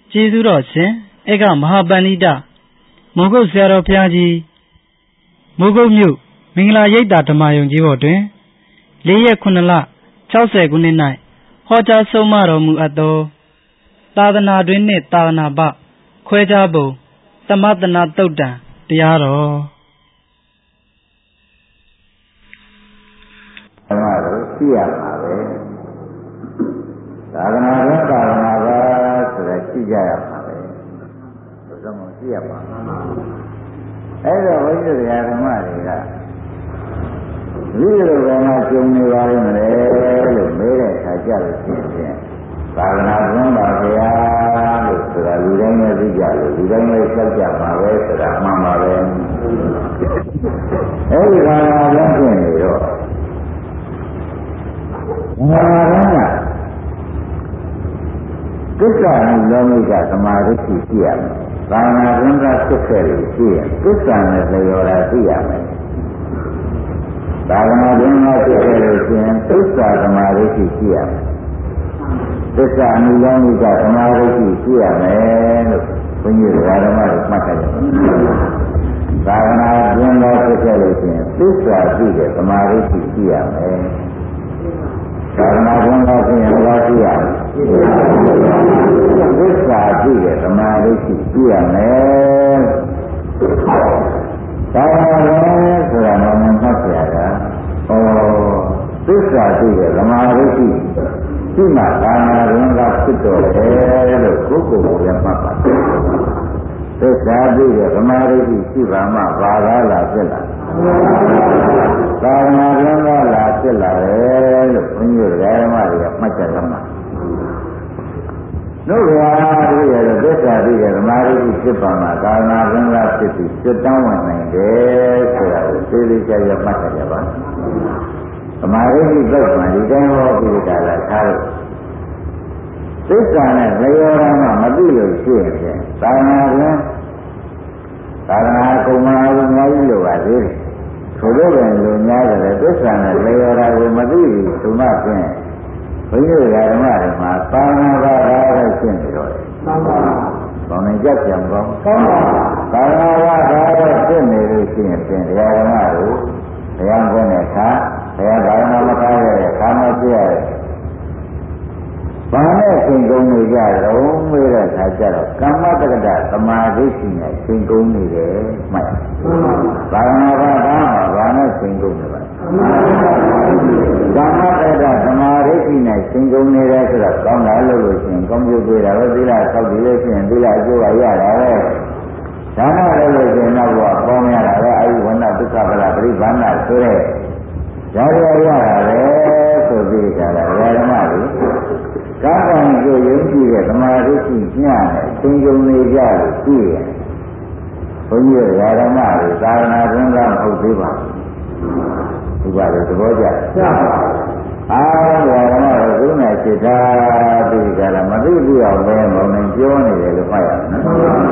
ကျေးဇူးတော်ရှင်ဧကမဟာပန္နိတမိုးကုတ်ဆရာတော်ဘုရားကြီးမိုးကုတ်မြို့မင်္ဂလာရိပ်သာဓမ္မယုံကြီးဘော်တွင်4 ရက် 9 လ 60 ခုနှစ်၌ဟောကြားဆုံးမတော်မူအပ်သောသာသနာတွင်နှင့်သာသနာပခွဲခြားပုံသမတနာသုတ်တံတရားတော်ဓမ္မတို့သိရမှာပဲသာသနာ့သာသနာပါဆိုတာသိကြရမှာပဲဘုရားမသိရမှာအဲ့တော့ဘုန်းကြီးတရားဓမ္မတွေကဒီလိုကမှကျုံနေပါလိမ့်မယ်လို့မေးတဲ့အခါကျလို့ရှိရင်သာသနာ့ဘုန်းပါဗျာလို့ဆိုတာလူတိုင်းလည်းသိကြလို့လူတိုင်းလည်းသိကြပါပဲဆိုတာမှန်ပါပဲအဲ့ဒီသာသနာ့ဘုန်းဖြစ်နေတော့ဘာလဲကိစ္စနဲ့လောမိကသမာဓိရှိရမယ်။ဘာနာရင်းကဖြစ်ခဲ့လို့ရှိရင်ကိစ္စနဲ့လျော်တာသိရမယ်။ဘာနာရင်းကဖြစ်ခဲ့လို့ရှိရင်ကိစ္စသမာဓိရှိရမယ်။ကိစ္စအမှုလောမိကသမာဓိရှိရမယ်လို့ဘုန်းကြီးဓမ္မတွေမှတ်ကြတယ်။ဘာနာရင်းကဖြစ်ခဲ့လို့ရှိရင်ကိစ္စသိတဲ့သမာဓိရှိရမယ်။သာသနာ့ဘုန်းတော်ဖြင့်ဘာရှိရလဲသစ္စာရှိတဲ့သမာဓိရှိရမယ်သာသနာ့ဘုန်းဆိုတာမှမှတ်ပြရတာသစ္စာရှိတဲ့သမာဓိရှိမှသာသနာ့ဘုန်းကဖြစ်တော်တယ်လို့ကိုယ်ကိုယ်ကိုလည်းမှတ်ပါသစ္စာရှိတဲ့သမာဓိရှိပါမှဘာသာလာဖြစ်လာသာသနာ့ဘုန်းကလာဖြစ်လာတယ်လို့ဘုန်းကြီးဓမ္မတွေကမှတ်ကြသမှာတို့ကဒီရတဲ့သစ္စာပြီးတဲ့ဓမ္မတွေဖြစ်ပါမှာသာသနာ့ဘုန်းကဖြစ်ပြီးစွတ်တောင်းဝင်နိုင်တယ်ဆိုတာကိုသိသိချာချာမှတ်ကြပါဓမ္မတွေတော့မှဒီတိုင်းဟောပြီးကြတာထားလို့သစ္စာနဲ့လျော်ရမှမသိလို့ရှိရင်သာသနာ့ဘုန်းသာသနာကုမ္မာအများကြီးလိုပါသေးတယ်ထိုလိုပဲလူများတယ်သစ္စာနဲ့လျော်တာကိုမသိဘူးသူမဖြင့်ဘုန်းကြီးဓမ္မတွေမှာသာနာပါးပဲရှင်းနေတော့တယ်။မှန်ပါပါ။ဘောင်းနေကြကြံကောင်းကောင်းပါသာနာပါးပဲရှင်းနေလို့ရှိရင်ဖြင့်ဓမ္မတို့တရားဟောတဲ့အခါတရားဘာဝနာမထားရတဲ့ခါမပြည့်ရတဲ့ဘာနဲ့သင်ကုန်နေကြတော့မေးတဲ့အခါကျတော့ကမ္မတက္ကတာသမာဓိရှိနေသင်ကုန်နေတယ်မှတ်။ဘာဝနာပါးဘာနဲ့သင်ကုန်နေပါကမ္မတက္ကတာသမာဓိရှိနေသင်ကုန်နေတယ်ဆိုတော့ကောင်းတာလို့လို့ရှိရင်ကောင်းကျိုးပေးတာပဲသီလဆောက်တည်လို့ရှိရင်သီလအကျိုးရတာပဲဒါမှလည်းလို့ရှိရင်တော့ပေါင်းရတာပဲအာယုဝဏဒုက္ခဗလာပရိဘာဏဆိုတဲ့ဒါရရတာပဲဆိုပြီးကြတာဓမ္မတွေကာကံကိုယုံကြည်တဲ့သမာဓိရှိညနဲ့သင်္ကြန်နေကြလို့ရှိရင်ဘုန်းကြီးဓမ္မတွေသာသနာ့ဘုန်းကမဟုတ်သေးပါဘူးဒီပါလေသဘောကျအားဓမ္မတွေကုဏစိတ်ဓာတ်ပြီးကြတာမသိဘူးအောင်ပဲမုံနေပြောနေတယ်လို့မှတ်ရနော်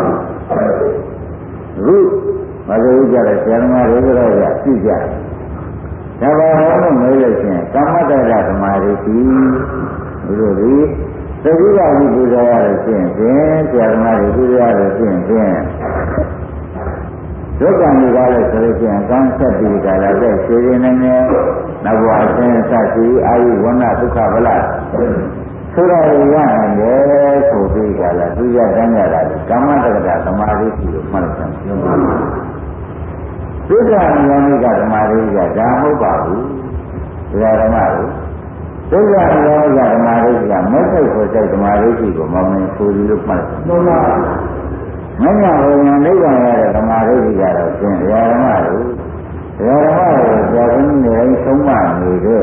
အခုမသိဘူးကြတဲ့ဆရာသမားတွေကတော့ကြည့်ကြဒါပါဟောလို့မေးလို့ရှိရင်ကမ္မတ္တဓမ္မတွေရှိဒီလိုဒီသတိကကြီးပူဇော်ရလို့ရှိရင်ဖြင့်ဆရာသမားတွေပူဇော်ရလို့ရှိရင်ဖြင့်ဒုက္ခမိကားလို့ဆိုလို့ရှိရင်ကောင်းဆက်ပြီးကြလာတဲ့ခြေရင်းနဲ့နောက်ဘဝဆင်းစသည်အာယုဝဏဒုက္ခဗလာဆိုတော့ရနိုင်တယ်ဆိုပြီးကြလာသူရတန်းကြတာကမ္မတက္ကတာသမာဓိရှိလို့မှတ်လိုက်ကြပါသစ္စာဉာဏ်ကသမာဓိကဒါမဟုတ်ပါဘူးဓမ္မတို့သစ္စာဉာဏ်ကသမာဓိကမက်စိတ်ကိုစိတ်သမာဓိကိုမောင်းနေဆိုပြီးလို့မှတ်တယ်မှန်ပါမညာဘုံညာနိဗ္ဗာန်ရတဲ့သမာဓိကတော့ဖြင့်ဓမ္မတို့ကြာင်းနေတိုင်းသုံးပါနေတဲ့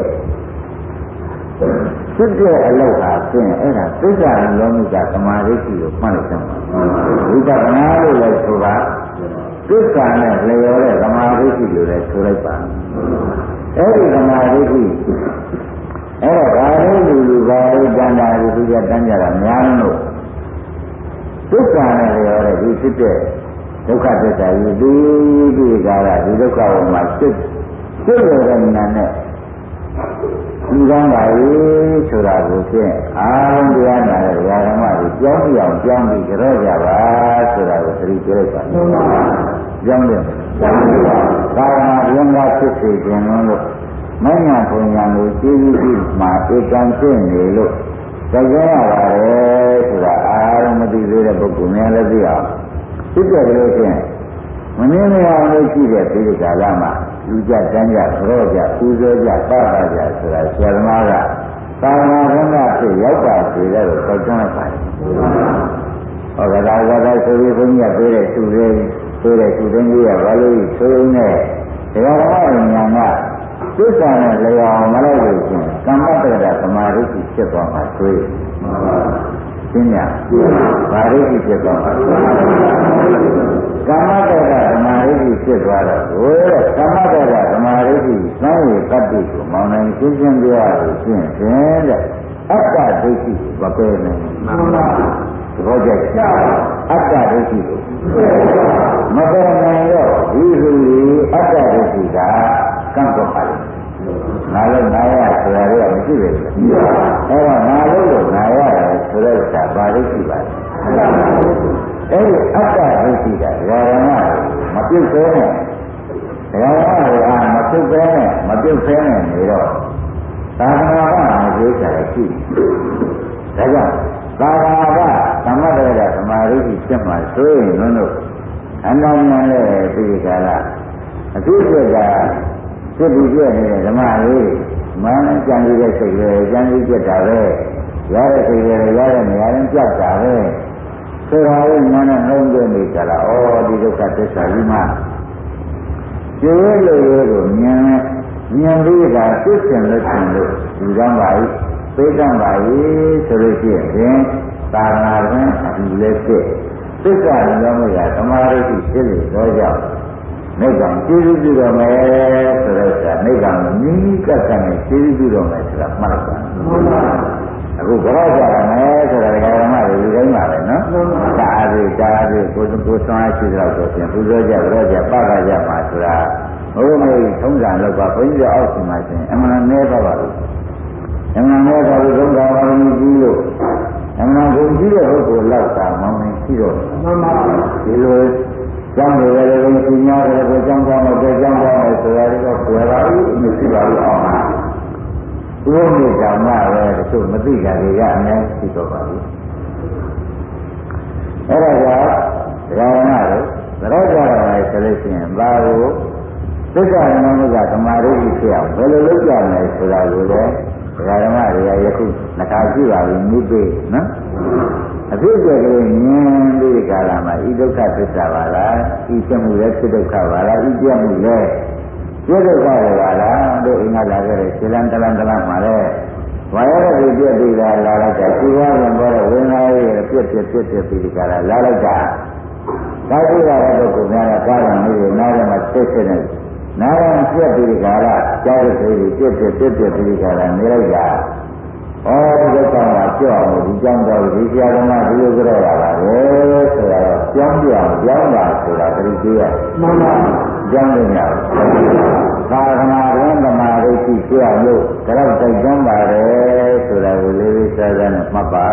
ဖြစ်တဲ့အလောက်ဟာဖြင့်အဲ့ဒါသစ္စာလောမိကသမာဓိကိုမှတ်လိုက်ကြပါဝိပဿနာလို့လည်းဆိုပါသစ္စာနဲ့လျော်တဲ့သမာဓိရှိလို့လည်းဆိုလိုက်ပါအဲ့ဒီသမာဓိရှိအဲ့တော့ဘာလို့လူဘာလို့တန်တာဒီသူကတန်းကြတာများလို့သစ္စာနဲ့လျော်တဲ့ဒီဖြစ်တဲ့ဒုက္ခသစ္စာကြီးဒီကာလဒီဒုက္ခဝမှာစစ်ရတဲ့နာနဲ့ဒီကံပါလေဆိုတာကိုဖြင့်အားလုံးတရားနာတဲ့ဓမ္မတွေကြောင်းပြောင်းကြောင်းပြီးကြောကြပါဆိုတာကိုသတိပေးလိုက်ပါကြောင်းတယ်သာသနာ့ဘုရားဖြစ်စေခြင်းလို့မဉ္ဇဉ်ပုံညာကိုကြည့်ပြီးမှဧကံဖြစ်နေလို့ကြောက်ရပါတယ်ဆိုတာအားလုံးမသိသေးတဲ့ပုဂ္ဂိုလ်များလည်းသိအောင်ဖြစ်ကြလို့ဖြင့်မင်းမရလို့ရှိတဲ့ဒီကာလမှာလူကြတန်းကြကြောကြပူဇော်ကြပပကြဆိုတာဆရာသမားကသာသနာ့ဘုရားဖြစ်ရောက်ပါစေတဲ့ကိုကြောက်ကြပါတယ်ဟောကဒါဆိုပြီးဘုန်းကြီးကပြေးတဲ့သူတွေပြေးတဲ့သူတွေကြီးကဘာလို့ဆိုရင်းနဲ့တရားတော်ညာကသစ္စာနဲ့လျော်မလိုက်လို့ချင်းကမ္မတက္ကသမာဓိဖြစ်သွားမှာဆိုရင်ရှင်းရဘာဓိဖြစ်သွားမှာကမ္မတက္ကသမာဓိဖြစ်သွားတော့ဘိုးရဲ့ကမ္မတက္ကသမာဓိစမ်းရည်တတ္တိကိုမောင်းနိုင်ရှင်းရှင်းပြရလို့ရှင်းတယ်တဲ့အတ္တဒိဋ္ဌိကိုမပယ်နိုင်ဘူးသဘောကျအတ္တဒိဋ္ဌိကိုမပယ်နိုင်တော့ဒီလိုအတ္တဒိဋ္ဌိကကံတော့ပါလေငါလည်းငါရဆိုတာလည်းမရှိပဲအဲ့တော့ငါလို့ငါရတယ်ဆိုတော့ဒါပါလိမ့်ရှိပါအဲ့ဒီအတ္တဒိဋ္ဌိကဓမ္မမပြုတ်သေးနဲ့ဓမ္မကမပြုတ်သေးနဲ့မပြုတ်သေးနဲ့နေတော့သာသနာ့ဘာမကျိုးချရရှိဒါကြောင့်သာသနာ့ဘာသမထရသမာဓိဖြစ်မှဆိုရင်တို့အန္တဉာဏ်နဲ့ဒီကာလအထူးဖြစ်တာဖြစ်ပြီးပြည့်နေတဲ့ဓမ္မလေးမှန်ကြံပြီးတဲ့စိတ်တွေကြံပြီးပြတ်တာပဲရတဲ့စိတ်တွေရတဲ့နေရာရင်ပြတ်တာပဲဆိုတာကိုဉာဏ်နဲ့နှုံးသွင်းနေကြလားဩဒီဒုက္ခသစ္စာကြီးမှကျေလို့ရိုးကိုဉာဏ်ပြီးတာသိစင်လို့ရှင်လို့ဒီကံပါ၏သိကံပါ၏ဆိုလို့ရှိရင်သာသနာ့ဘုရားဒီလည်းဖြစ်သစ္စာလုံးမှုကသမာဓိဖြစ်လို့တော့ကြောင့်နိဗ္ဗာန်ကျေးဇူးပြုတော်မယ်ဆိုတော့နိဗ္ဗာန်ကိုမြင်းကြီးကပ်ကပ်နဲ့ကျေးဇူးပြုတော်မယ်ဆိုတာမှတ်လိုက်ပါအခုကြောကြရမယ်ဆိုတာဓမ္မတွေဒီတိုင်းပါပဲနော်ဒါအားဖြင့်ကိုယ်သွမ်းရှိတော့ဆိုရင်ပူဇော်ကြကြောကြပကကြမှာဆိုတာဘုရားမေထုံးစံလောက်ပါဘုန်းကြီးအောက်ရှင်မှာရှင်အမှန်နဲ့တော့ပါလို့အမှန်နဲ့တော့ဘုရားဘာလို့ကြီးလို့အမှန်ကိုကြီးတဲ့ဟုတ်ကိုလောက်တာမောင်းနေရှိတော့ဒီလိုကျောင်းတွေလည်းဘုရားများတယ်ကိုကျောင်းကောင်းတော့ကျောင်းကောင်းတယ်ဆိုရတော့ပြောပါဦးမရှိပါဘူးအောင်ပါဘုရားမြေတောင်မှပဲတချို့မသိကြတွေကအများကြီးရှိတော့ပါဘူးအဲ့ဒါကြောင့်ဓမ္မတို့သရောကြရတယ်ဆိုလို့ရှိရင်ဘာလို့သစ္စာဓမ္မကသမာဓိဖြစ်အောင်ဘယ်လိုလုပ်ကြမလဲဆိုတာကိုလည်းဓမ္မတွေကယခုနှစ်ခါရှိပါပြီမိပိနော်အဖြစ်အပျက်ကလေးမြင်ပြီးကာလမှာဤဒုက္ခသစ္စာပါလားဤပြမှုလည်းဖြစ်ဒုက္ခပါလားဤပြမှုလည်းပြဒုက္ခပါလားတို့အင်္ဂလာခဲ့တဲ့ခြေလန်းတလန်းမှာလည်းဝါရတဲ့ပြည့်ပြီးလာလိုက်တာဒီဝါရင်ပေါ်တဲ့ဝိညာဉ်ရဲ့ပြည့်ပြီးကာလလာလိုက်တာဒါကြည့်ရတဲ့ပုဂ္ဂိုလ်များကကာရံလေးနားထဲမှာသိနေတယ်နားထဲပြည့်ပြီးကာလကြားတဲ့စိတ်ပြည့်ပြီးကာလနေလိုက်တာဩဒီကိစ္စမှာကြောက်အောင်ဒီကြောင်းတော့ဒီဆရာတော်ကဒီလိုကြရတာပဲဆိုတော့ကြောင်းပြောင်းတာဆိုတာတတိယမှန်ပါကြောင်းနေရသာသနာ့ဘုရားဓမ္မဒိဋ္ဌိပြောင်းလို့ဒါတော့တိုက်တွန်းပါတယ်ဆိုတာကိုလေးလေးစားစားနဲ့မှတ်ပါ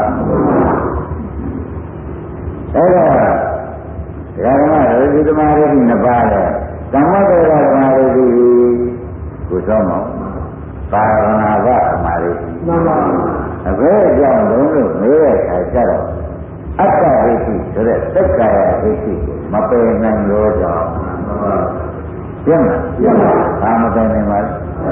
အဲ့တော့ဓမ္မဒိဋ္ဌိဓမ္မဒိဋ္ဌိနှစ်ပါးတဲ့ဓမ္မတေရဓမ္မဒိဋ္ဌိကိုသောမောသာသနာ့ဘာဓမ္မဒိဋ္ဌိမှန်ပါအဘယ်အကြောင်းလုံးလို့မေးတဲ့အခါကျတော့အတ္တဒိဋ္ဌိဆိုတဲ့သက္ကာယဒိဋ္ဌိကိုမပယ်နိုင်လို့ကြောင့်ရှင်းလားဘာမပယ်နိုင်ပါလဲ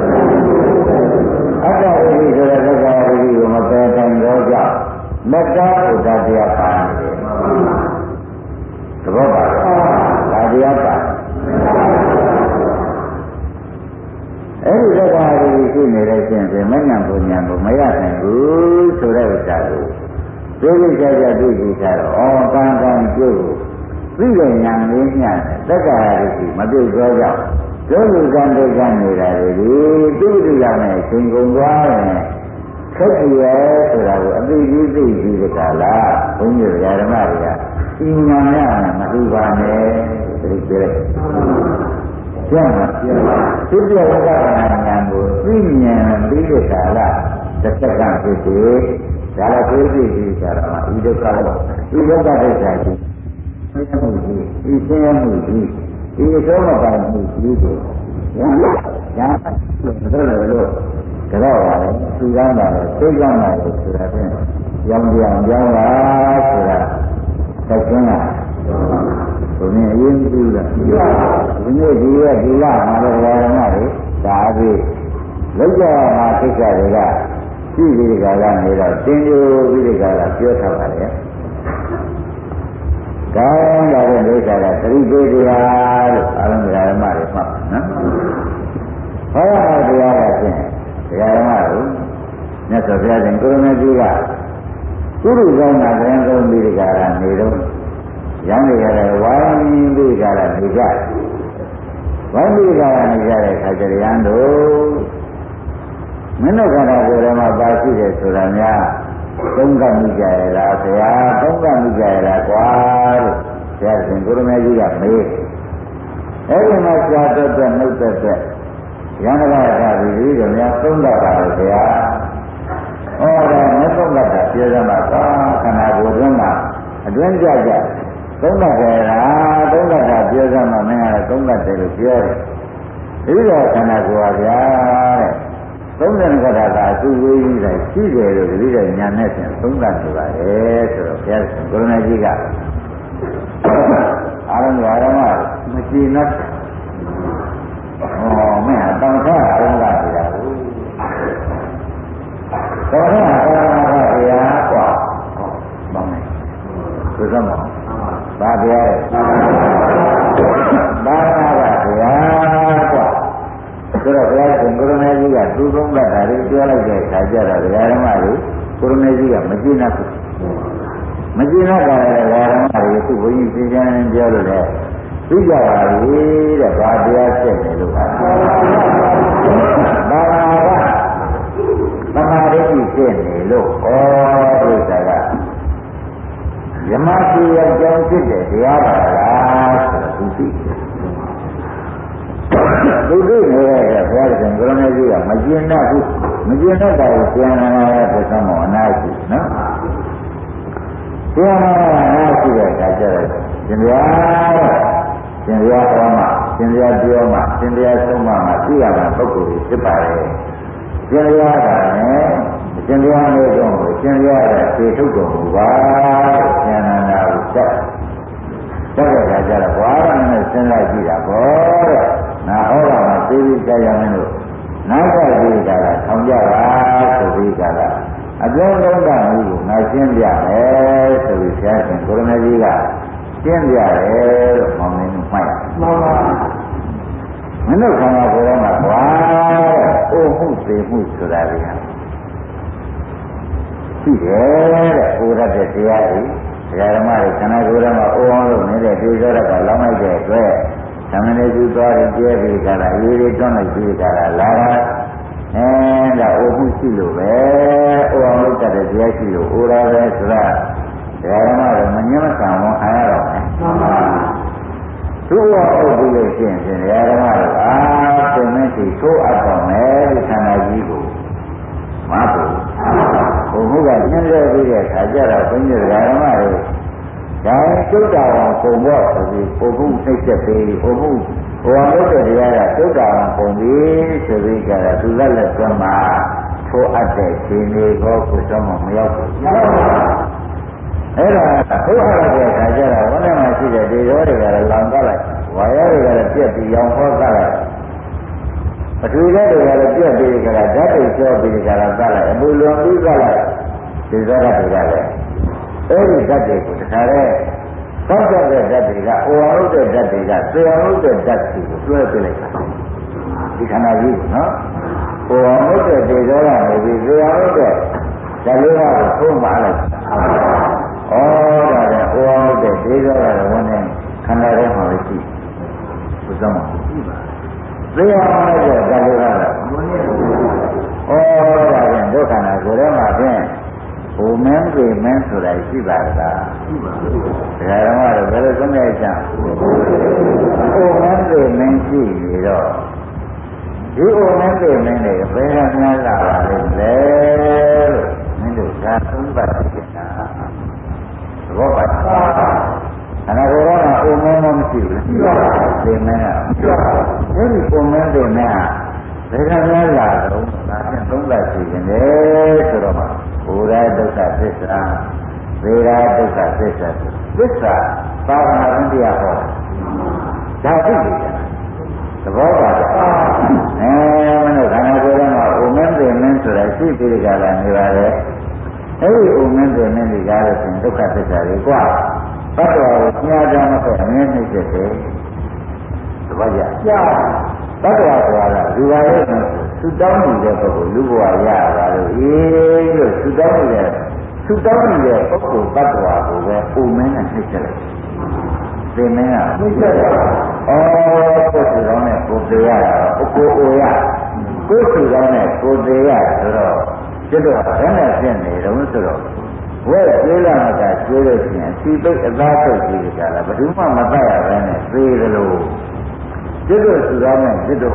အတ္တဒိဋ္ဌိဆိုတဲ့သက္ကာယဒိဋ္ဌိကိုမပယ်နိုင်လို့ကြောင့်မတ္တဥဒ္ဒတရားပါနေတယ်သဘောပါလားဒါတရားပါအဲ့ဒီသက္ကာရီရှိနေတဲ့ချင်းဖြင့်မဉ္ဇဉ်ပူဉ္ဇဉ်ကိုမရနိုင်ဘူးဆိုတဲ့ဥစ္စာကိုသိသိကြကြသိကြကြတော့ဩကံကံကျိုးသိတဲ့ဉာဏ်လေးညံ့သက္ကာရီရှိမပြုတ်သောကြောင့်ဒုလူကံဒုက္ခနေတာတွေဒီသူ့တူရမယ်အချိန်ကုန်သွားရင်ခက်ကြရဲဆိုတာကိုအသိကြီးသိပြီးတကလားဘုန်းကြီးဓမ္မတွေကဤဉာဏ်နဲ့မတူပါနဲ့ဒီလိုပြောလိုက်ကျမ်းမှာပြောသူပြဝကနာဉာဏ်ကိုသိဉာဏ်ပြီးတဲ့ကာလတစ်ဆက်ကဖြစ်တယ်ဒါလည်းသိပြီးကြတာမှာဤဒုက္ခလို့ဤဒုက္ခဒိဋ္ဌာကြီးသိမှုကြီးဤဆင်းရဲမှုကြီးဤအဆုံးမပိုင်မှုကြီးကိုညာလို့လို့ကြောက်ရတယ်သူကမ်းတယ်သိကမ်းတယ်ဆိုတာဖြင့်ကြောင်းကြောင်းပါဆိုတာသက်ကျင်းတာဘုရင်အရင်ပြုတာဒီနေ့ဒီရက်ဒီလမှာလည်းဓမ္မတွေဒါအပြီးလောက်ကြမှာကိစ္စတွေကရှိပြီးကြတာနေတော့တင်းကျိုးပြီးကြတာပြောထားပါလေကောင်းလာတဲ့ဒိဋ္ဌာကသတိပေးတရားလို့အာရုံဓမ္မတွေမှတ်နော်ဟောရတရားကဖြင့်တရားဓမ္မတို့မြတ်စွာဘုရားရှင်ကိုရမကြီးကကုရုကောင်းတာတရားသုံးပြီးကြတာနေတော့ရန်တွေကလည်းဝိုင်းပြီးကြတာနေကြဝိုင်းပြီးကြတာနေကြတဲ့ခါကျရန်တို့မင်းတို့ခန္ဓာကိုယ်ထဲမှာပါရှိတယ်ဆိုတာများသုံးကမိကြရလားဆရာသုံးကမိကြရလားကွာလို့ဆရာရှင်ကိုရမကြီးကမေးအဲ့ဒီမှာဆရာတော်တဲ့နှုတ်တဲ့ရန်ကကပြီးတော့များသုံးတတ်ပါလို့ဆရာဟောတယ်မသုံးတတ်တာပြောရမှာကွာခန္ဓာကိုယ်တွင်းမှာအတွင်းကြကြသုံးတတ်ကြလားသုံးတတ်တာပြောရမှာမင်းကလည်းသုံးတတ်တယ်လို့ပြောတယ်ဒီတော့ခန္ဓာကိုယ်ပါဗျာတဲ့သုံးတဲ့ကတာကအသူဝေးကြီးတိုင်းရှိတယ်လို့ဒီလိုညာနဲ့ပြန်သုံးတတ်နေပါလေဆိုတော့ဘုရားရှင်ကိုရမကြီးကအာရုံဓမ္မမကြည်နဲ့မင်းအတောင်ထားအောင်လာပြီလားတော်ရအောင်လာပါဗျာကွာဘာလဲဆိုစမ်းပါဘာဗျာဘာသာပါဗျာကွာဆိုတော့ဘုရားရှင်ကိုရမကြီးကသူ့သုံးတတ်တာတွေပြောလိုက်တဲ့အခါကျတော့ဓမ္မတွေကိုရမကြီးကမကြည့်နဲ့ဘူးမကြည့်နဲ့ကြတဲ့ဓမ္မတွေသူ့ဘုန်းကြီးသိချင်ပြောလို့လေသိကြပါလေတဲ့ဘာတရားဖြစ်နေလို့ပါဘာသာကသမာဓိဖြစ်နေလို့ဩဒိဋ္ဌာကယမတိရဲ့အကြောင်းဖြစ်တဲ့တရားပါလားဆိုတော့သူနေတဲ့ဘုရားရှင်ကိုရမကြီးကမကျင်တတ်ဘူးမကျင်တတ်တာကိုပြန်လာတဲ့ဘုရားမောအနာရှိနော်ပြန်လာအနာရှိတဲ့အခါကျတော့ရှင်ဗျာရှင်ဗျာဟောမှရှင်ဗျာပြောမှရှင်ဗျာဆုံးမှသိရမှာပုဂ္ဂိုလ်ကြီးဖြစ်ပါလေရှင်ဗျာကလည်းရှင်ဗျာလေးတော့ရှင်ဗျာရဲ့ခြေထုတ်တော်မူပါဆရာနာနာကိုတက်တဲ့အခါကျတော့ဘွားရနဲ့စဉ်းစားကြည့်တာပေါ့တဲ့နာဟောတာမှသိပြီးကြရမယ်လို့နောက်ကပြီးကြတာထောင်ကြပါဆိုပြီးကြတာအပြောင်းလုံးတာမျိုးကိုငါရှင်းပြမယ်ဆိုပြီးဆရာရှင်ကိုရမကြီးကရှင်းပြတယ်လို့မောင်မင်းမှတ်ရမှန်ပါမင်းတို့ခန္ဓာကိုယ်ထဲမှာဘွားအိုမှုသိမှုဆိုတာတွေဟာရှိတယ်တဲ့အိုရတဲ့တရားတွေဓမ္မတွေခန္ဓာကိုယ်ထဲမှာအိုအောင်လို့နေတဲ့ဒီကြောရကလောင်းလိုက်တဲ့အတွက်သမဏေကျူသွားပြီးကျဲပြီးကြတာအရေးတွေတွန်းလိုက်ပြီးကြတာလာတာဒါအိုမှုရှိလို့ပဲအိုအောင်လုပ်တတ်တဲ့တရားရှိလို့အိုတာပဲဆိုတာဓမ္မတွေမငြင်းမဆန်ဝန်ခံရတော့မယ်မှန်ပါသူ့ရောအုပ်ပြီးလို့ရှိရင်ဓမ္မတွေသင်မင်းစီသိုးအပ်တော်မယ်ဒီခန္ဓာကြီးကိုမဟုတ်ဘူးဘုရားညှင်းရပြီးတဲ့အခါကျတော့ဘုန်းကြီးဓမ္မတွေဒါကျုပ်တော်အောင်ပုံတော့ဆိုပြီးပုံမှုနှိမ့်ချက်ပြီးပုံမှုဘဝလုပ်တဲ့တရားကကျုပ်တော်အောင်ပုံပြီးဆိုပြီးကြတာသူလက်လက်ကျွမ်းမှာထိုးအပ်တဲ့ရှင်တွေကိုကိုယ်တော်မရောက်ဘူးအဲ့ဒါထိုးအပ်တဲ့အခါကျတော့ဘုန်းတော်မှာရှိတဲ့ဒီရောတွေကလည်းလောင်သွားလိုက်ဝါရတွေကလည်းပြက်ပြီးရောင်ဟောသွားလိုက်ပထဝီဓာတ်တွေကလည်းပြက်ပြီးကြတာဓာတ်တွေကျော်ပြီးကြတာသွားလိုက်အပူလွန်ပြီးသွားလိုက်ဒီဇာတ်တွေကလည်းအဲ့ဒီဓာတ်တွေကိုတခါလဲသောက်တဲ့ဓာတ်တွေကအိုအောင်တဲ့ဓာတ်တွေကသေအောင်တဲ့ဓာတ်တွေကိုတွဲပြလိုက်တာဒီခန္ဓာကြီးကိုနော်အိုအောင်တဲ့ဒေဇောကနေပြီးသေအောင်တဲ့ဓာတ်လေးကိုသုံးပါလိုက်ဩဒါလည်းအိုအောင်တဲ့ဒေဇောကတော့ဝင်နေခန္ဓာထဲမှာရှိဘုရားမှာရှိပါသေအောင်တဲ့ဓာတ်လေးကတော့ဩဒါလည်းဒုက္ခနာကိုယ်ထဲမှာဖြင့်ဘုမင်းပြေမင်းဆိုတာရှိပါလားရှိပါဘူးဒါကမှတော့ဘယ်လိုဆုံးတဲ့ကြောင့်အိုမင်းတွေမင်းရှိနေတော့ဒီအိုမင်းတွေမင်းတွေဘယ်ကများလာပါလိမ့်လဲလို့မင်းတို့သာသုံးပါဖြစ်တာသဘောပါအနာဂတ်ကအိုမင်းမရှိဘူးရှိပါဘူးဒီမင်းကအဲဒီအိုမင်းတွေမင်းဟာဘယ်ကများလာတော့ဒါဖြင့်သုံးပါရှိနေတယ်ဆိုတော့ဘုရားဒုက္ခသစ္စာဝေရာဒုက္ခသစ္စာသစ္စာသာဝနာဝင်တရားဟောဒါသိတယ်သဘောပါတော့မင်းတို့ခန္ဓာကိုယ်ထဲမှာဥမင်းပင်မင်းဆိုတာရှိပြီးကြတာနေပါလေအဲဒီဥမင်းပင်မင်းတွေကားလို့ရှင်ဒုက္ခသစ္စာတွေကွာဘတ်တော်ကိုညာကြမဆက်အမြဲနှိမ့်ဖြစ်တယ်သဘောကျဘတ်တော်ဆိုတာကလူပါရဲ့သူတောင်းနေတဲ့ပုဂ္ဂိုလ်လူဘဝရပါလို့လို့သူတောင်းနေတဲ့ပုဂ္ဂိုလ်ဘတ်တော်ကိုပဲဥမင်းနဲ့နှိမ့်ချက်လိုက်သင်မင်းကနှိမ့်ချက်တယ်ကိုယ်စုကောင်းနဲ့ကိုယ်သေးရတာကိုယ်အိုရကိုယ်စုကောင်းနဲ့ကိုယ်သေးရဆိုတော့ကျွတ်တော့ဘယ်နဲ့ဖြစ်နေတော့ဆိုတော့ဝဲကျေးလာမှကကျေးလို့ရှိရင်စီပိတ်အသားထုတ်ကြည့်ကြတာဘယ်သူမှမတတ်ရဘဲနဲ့သေးတယ်လို့ကျွတ်တော့စုကောင်းနဲ့ကျွတ်တော့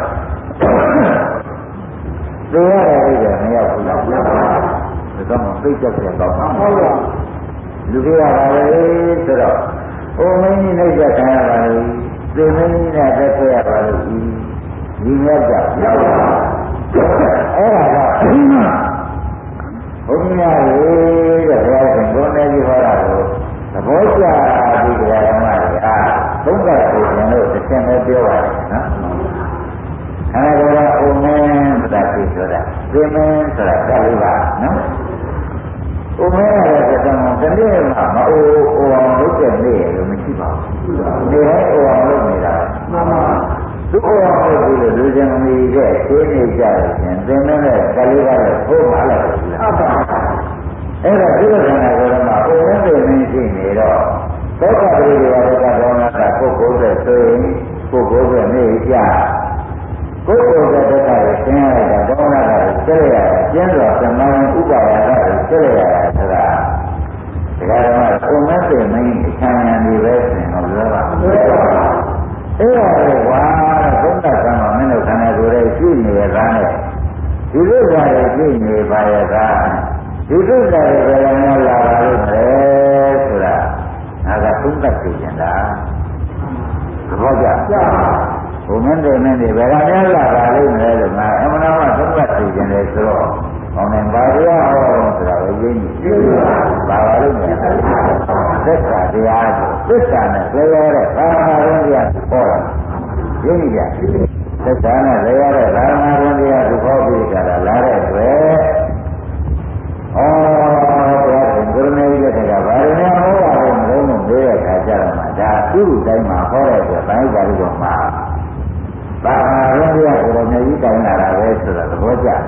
သေရတဲ့အိမ်ကမရောက်ဘူးလားဒါတော့သိကြတယ်တော့ဟုတ်ပါလူကြီးရပါလေဆိုတော့အိုမင်းကြီးနှိမ့်ချက်ခံရပါလေသေမင်းကြီးနဲ့တက်ထွက်ရပါလို့ဒီမြတ်ကြောင့်ရောက်ပါအဲ့ဒါကဘုရားရေတဲ့ဘုရားရှင်ဘုန်းကြီးဟောတာကိုသဘောကျပြီးကြရမှာသုံးပတ်ကိုကျွန်တော်တစ်ချက်ပဲပြောပါတယ်နော်အဲ့ဒါကအိုမင်းဆိုတာသိဆိုတာသေမင်းဆိုတာတလေးပါနော်ဥမဲရတဲ့ကံတနေ့မှမအိုအောင်လုပ်တဲ့နေ့လို့မရှိပါဘူး။ဒီတိုင်းအိုအောင်လုပ်နေတာမှန်ပါ။သူအိုအောင်လုပ်ပြီးလို့လူချင်းမီတဲ့ရှင်းနေကြတယ်ရှင်သင်မဲ့ကလေးကလည်းဘုရားလည်းဟုတ်ပါ။အဲ့ဒါဒီလိုခန္ဓာကိုယ်မှာအိုမဲတွေမင်းရှိနေတော့သောတာပတိတွေကတော့နာတာပုဂ္ဂိုလ်တဲ့ဆိုရင်ပုဂ္ဂိုလ်ရဲ့နေကြကိုယ်ကိုယ်တဲ့ဒုက္ခကိုရှင်းရတာဒေါမနတာကိုကျဲရတာကျင်းတော်သမိုင်းဥပါယတာကိုကျဲရတာဆိုတာဒါကမှကိုမတ်တဲ့မင်းအချမ်းရံတွေပဲဆိုရင်တော့ပြောပါအဲ့ဒါလေကွာဘုရားကမှမင်းတို့ခန္ဓာကိုယ်ရဲ့ရှိနေရတာနဲ့ဒီလိုပါရဲ့ရှိနေပါရဲ့ကဒီလိုပါရဲ့ဘယ်လိုများလာပါလို့လဲဆိုတာဒါကသုံးသပ်ကြည့်နေတာသဘောကျဘုံမင်းတွေမင်းတွေဘယ်ကများလာပါလိမ့်မလဲလို့ငါအမှန်တော့သုံးသပ်ကြည့်နေတယ်ဆိုတော့ဟောနေပါတရားဟောဆိုတာကိုရင်းကြည့်ပါပါလိမ့်မယ်သစ္စာတရားကိုသစ္စာနဲ့လဲရတဲ့ဘာသာဝင်တရားဟောတာရင်းကြသစ္စာနဲ့လဲရတဲ့ဘာသာဝင်တရားကိုဟောပြီးကြတာလာတဲ့အတွက်ဩတရားရှင်ကိုရမေကြီးတဲ့ကဘာတွေများဟောတာလဲမလို့မေးတဲ့အခါကျတော့မှဒါသူ့တိုင်းမှာဟောတဲ့အတွက်ဘိုင်းပါဠိတော်မှာဘာသာဝင်တရားကိုတော့မြည်ကြီးတိုင်းလာတာပဲဆိုတာသဘောကျ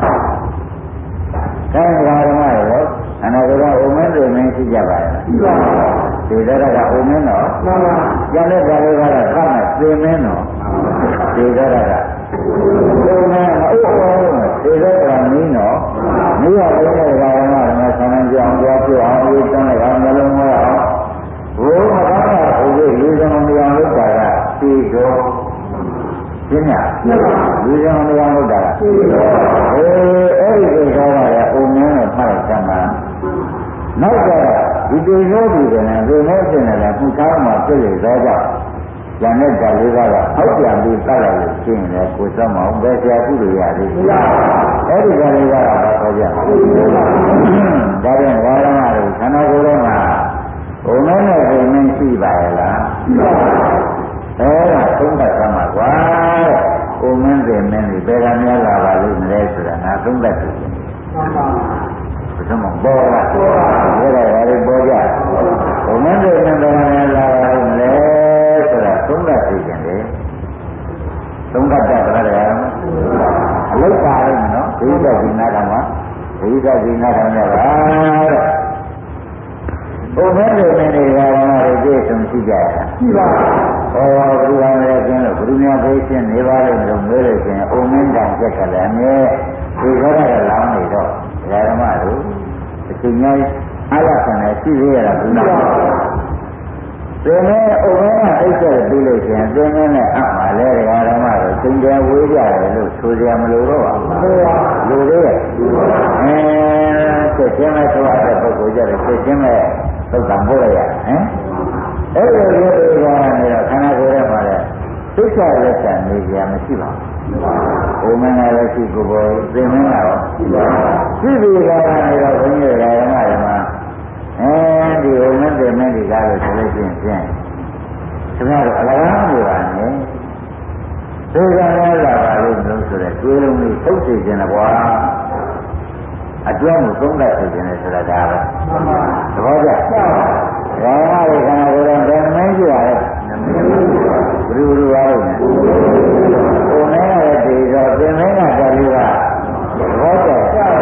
ဒါကဓမ္မရောအနာဂတ်အိုမင်းတွေမင်းရှိကြပါရဲ့ရှိပါဘူးဒီတော့ကအိုမင်းတော့မှန်ပါကျန်တဲ့ဓာတ်တွေကသတ်မဲ့သေမင်းတော့ဒီတော့ကအိုမင်းအိုဒီတော့ကမင်းတော့မင်းရတဲ့ဓမ္မဓမ္မဆန္ဒကြောင်းကြောပြအောင်ရေးတန်းလိုက်အောင်နှလုံးမရအောင်ဘိုးမကောင်းတာဟိုကြီးရေးစမမအောင်လုပ်တာကဒီတော့ရှင်းလားဒီကြောင့်တရားဟုတ်တာရှင်းပါအဲ့ဒီကိစ္စကလည်းအုံမင်းနဲ့မှတ်ကြမှာနောက်ကဒီတေရောဒီကနေ့ဒီနေ့ပြင်နေတယ်ခုသားမှာပြည့်ရသောကြောင့်ဉာဏ်နဲ့ဓာတ်လေးကဟောက်ပြန်ပြီးတတ်လိုက်လို့ရှင်းတယ်ကိုစောမအောင်ပဲဆရာကုလို့ရသေးဘူးအဲ့ဒီကလေးကဘာခေါ်ကြဒါပြန်ဝါရမတွေခန္ဓာကိုယ်ထဲမှာဘုံနဲ့ပြင်မင်းရှိပါရဲ့လားရှိပါဘူးအဲ့ဒါသုံးသပ်သမှာကွာတဲ့ကိုမင်းတွေမင်းတွေဘယ်ကများလာပါလိမ့်မလဲဆိုတာငါသုံးသပ်ကြည့်တယ်မှန်ပါဘယ်တော့မှပေါ်လာပေါ်လာဘယ်လိုပေါ်ကြကိုမင်းတွေမင်းဘယ်ကများလာပါလိမ့်မလဲဆိုတာသုံးသပ်ကြည့်တယ်သုံးသပ်ကြတာလည်းအလုတ်ပါလိမ့်နော်ဒိဋ္ဌိဇိနာကမှာဒိဋ္ဌိဇိနာကမှာပါတဲ့ဘုံမဲ့တွေနဲ့တွေကလည်းပြည့်စုံရှိကြတာရှိပါဘူးဟောဘုရားလည်းကျင်းလို့ဘုရားဘေးရှင်းနေပါလိမ့်လို့ပြောလို့ရှိရင်အုံမင်းတန်ချက်ကလည်းအမြဲဒီဘက်ကလောင်းနေတော့ဓမ္မတို့အချိန်တိုင်းအားရခံနေရှိသေးရတာဘူးလားသင်မဲအုံမဲကအိတ်ဆက်ပြီးလို့ရှိရင်သင်မဲနဲ့အမှလည်းဒကာဓမ္မတို့သင်ကြဝေးကြတယ်လို့ဆိုကြမလို့တော့ပါလူသေးရဲ့ဆက်ချင်းမဲ့သွားတဲ့ပုဂ္ဂိုလ်ကြတယ်ဆက်ချင်းမဲ့သုတ်တံပို့ရရဟမ်အဲ့လိုမျိုးတွေကနေတော့ခန္ဓာကိုယ်ထဲမှာလည်းသိစ္စာလက်ဆံနေကြမရှိပါဘူး။ဘုံမင်းလည်းရှိကိုယ်ပေါ်သင်မင်းရောရှိပြီကနေတော့ဘုန်းကြီးဓမ္မတွေမှာဒီဘုံမင်းသင်မင်းဒီကားလို့ဆိုလို့ရှိရင်ဖြင့်ခင်ဗျားတို့အလကားနေပါနဲ့သိက္ခာများလာပါလို့လို့ဆိုတဲ့တွေးလုံးလေးထုတ်စေခြင်းလည်းကွာအတွဲမှုသုံးတတ်စေခြင်းလည်းဆိုတာဒါပဲသဘောကျဓမ္မတွေခန္ဓာကိုယ်တော်ဘယ်မှမရှိပါဘူးဘုရားဘုရားပါလို့ဘုံနဲ့ရတဲ့ဒီတော့သင်မင်းကတည်းကသဘောကျ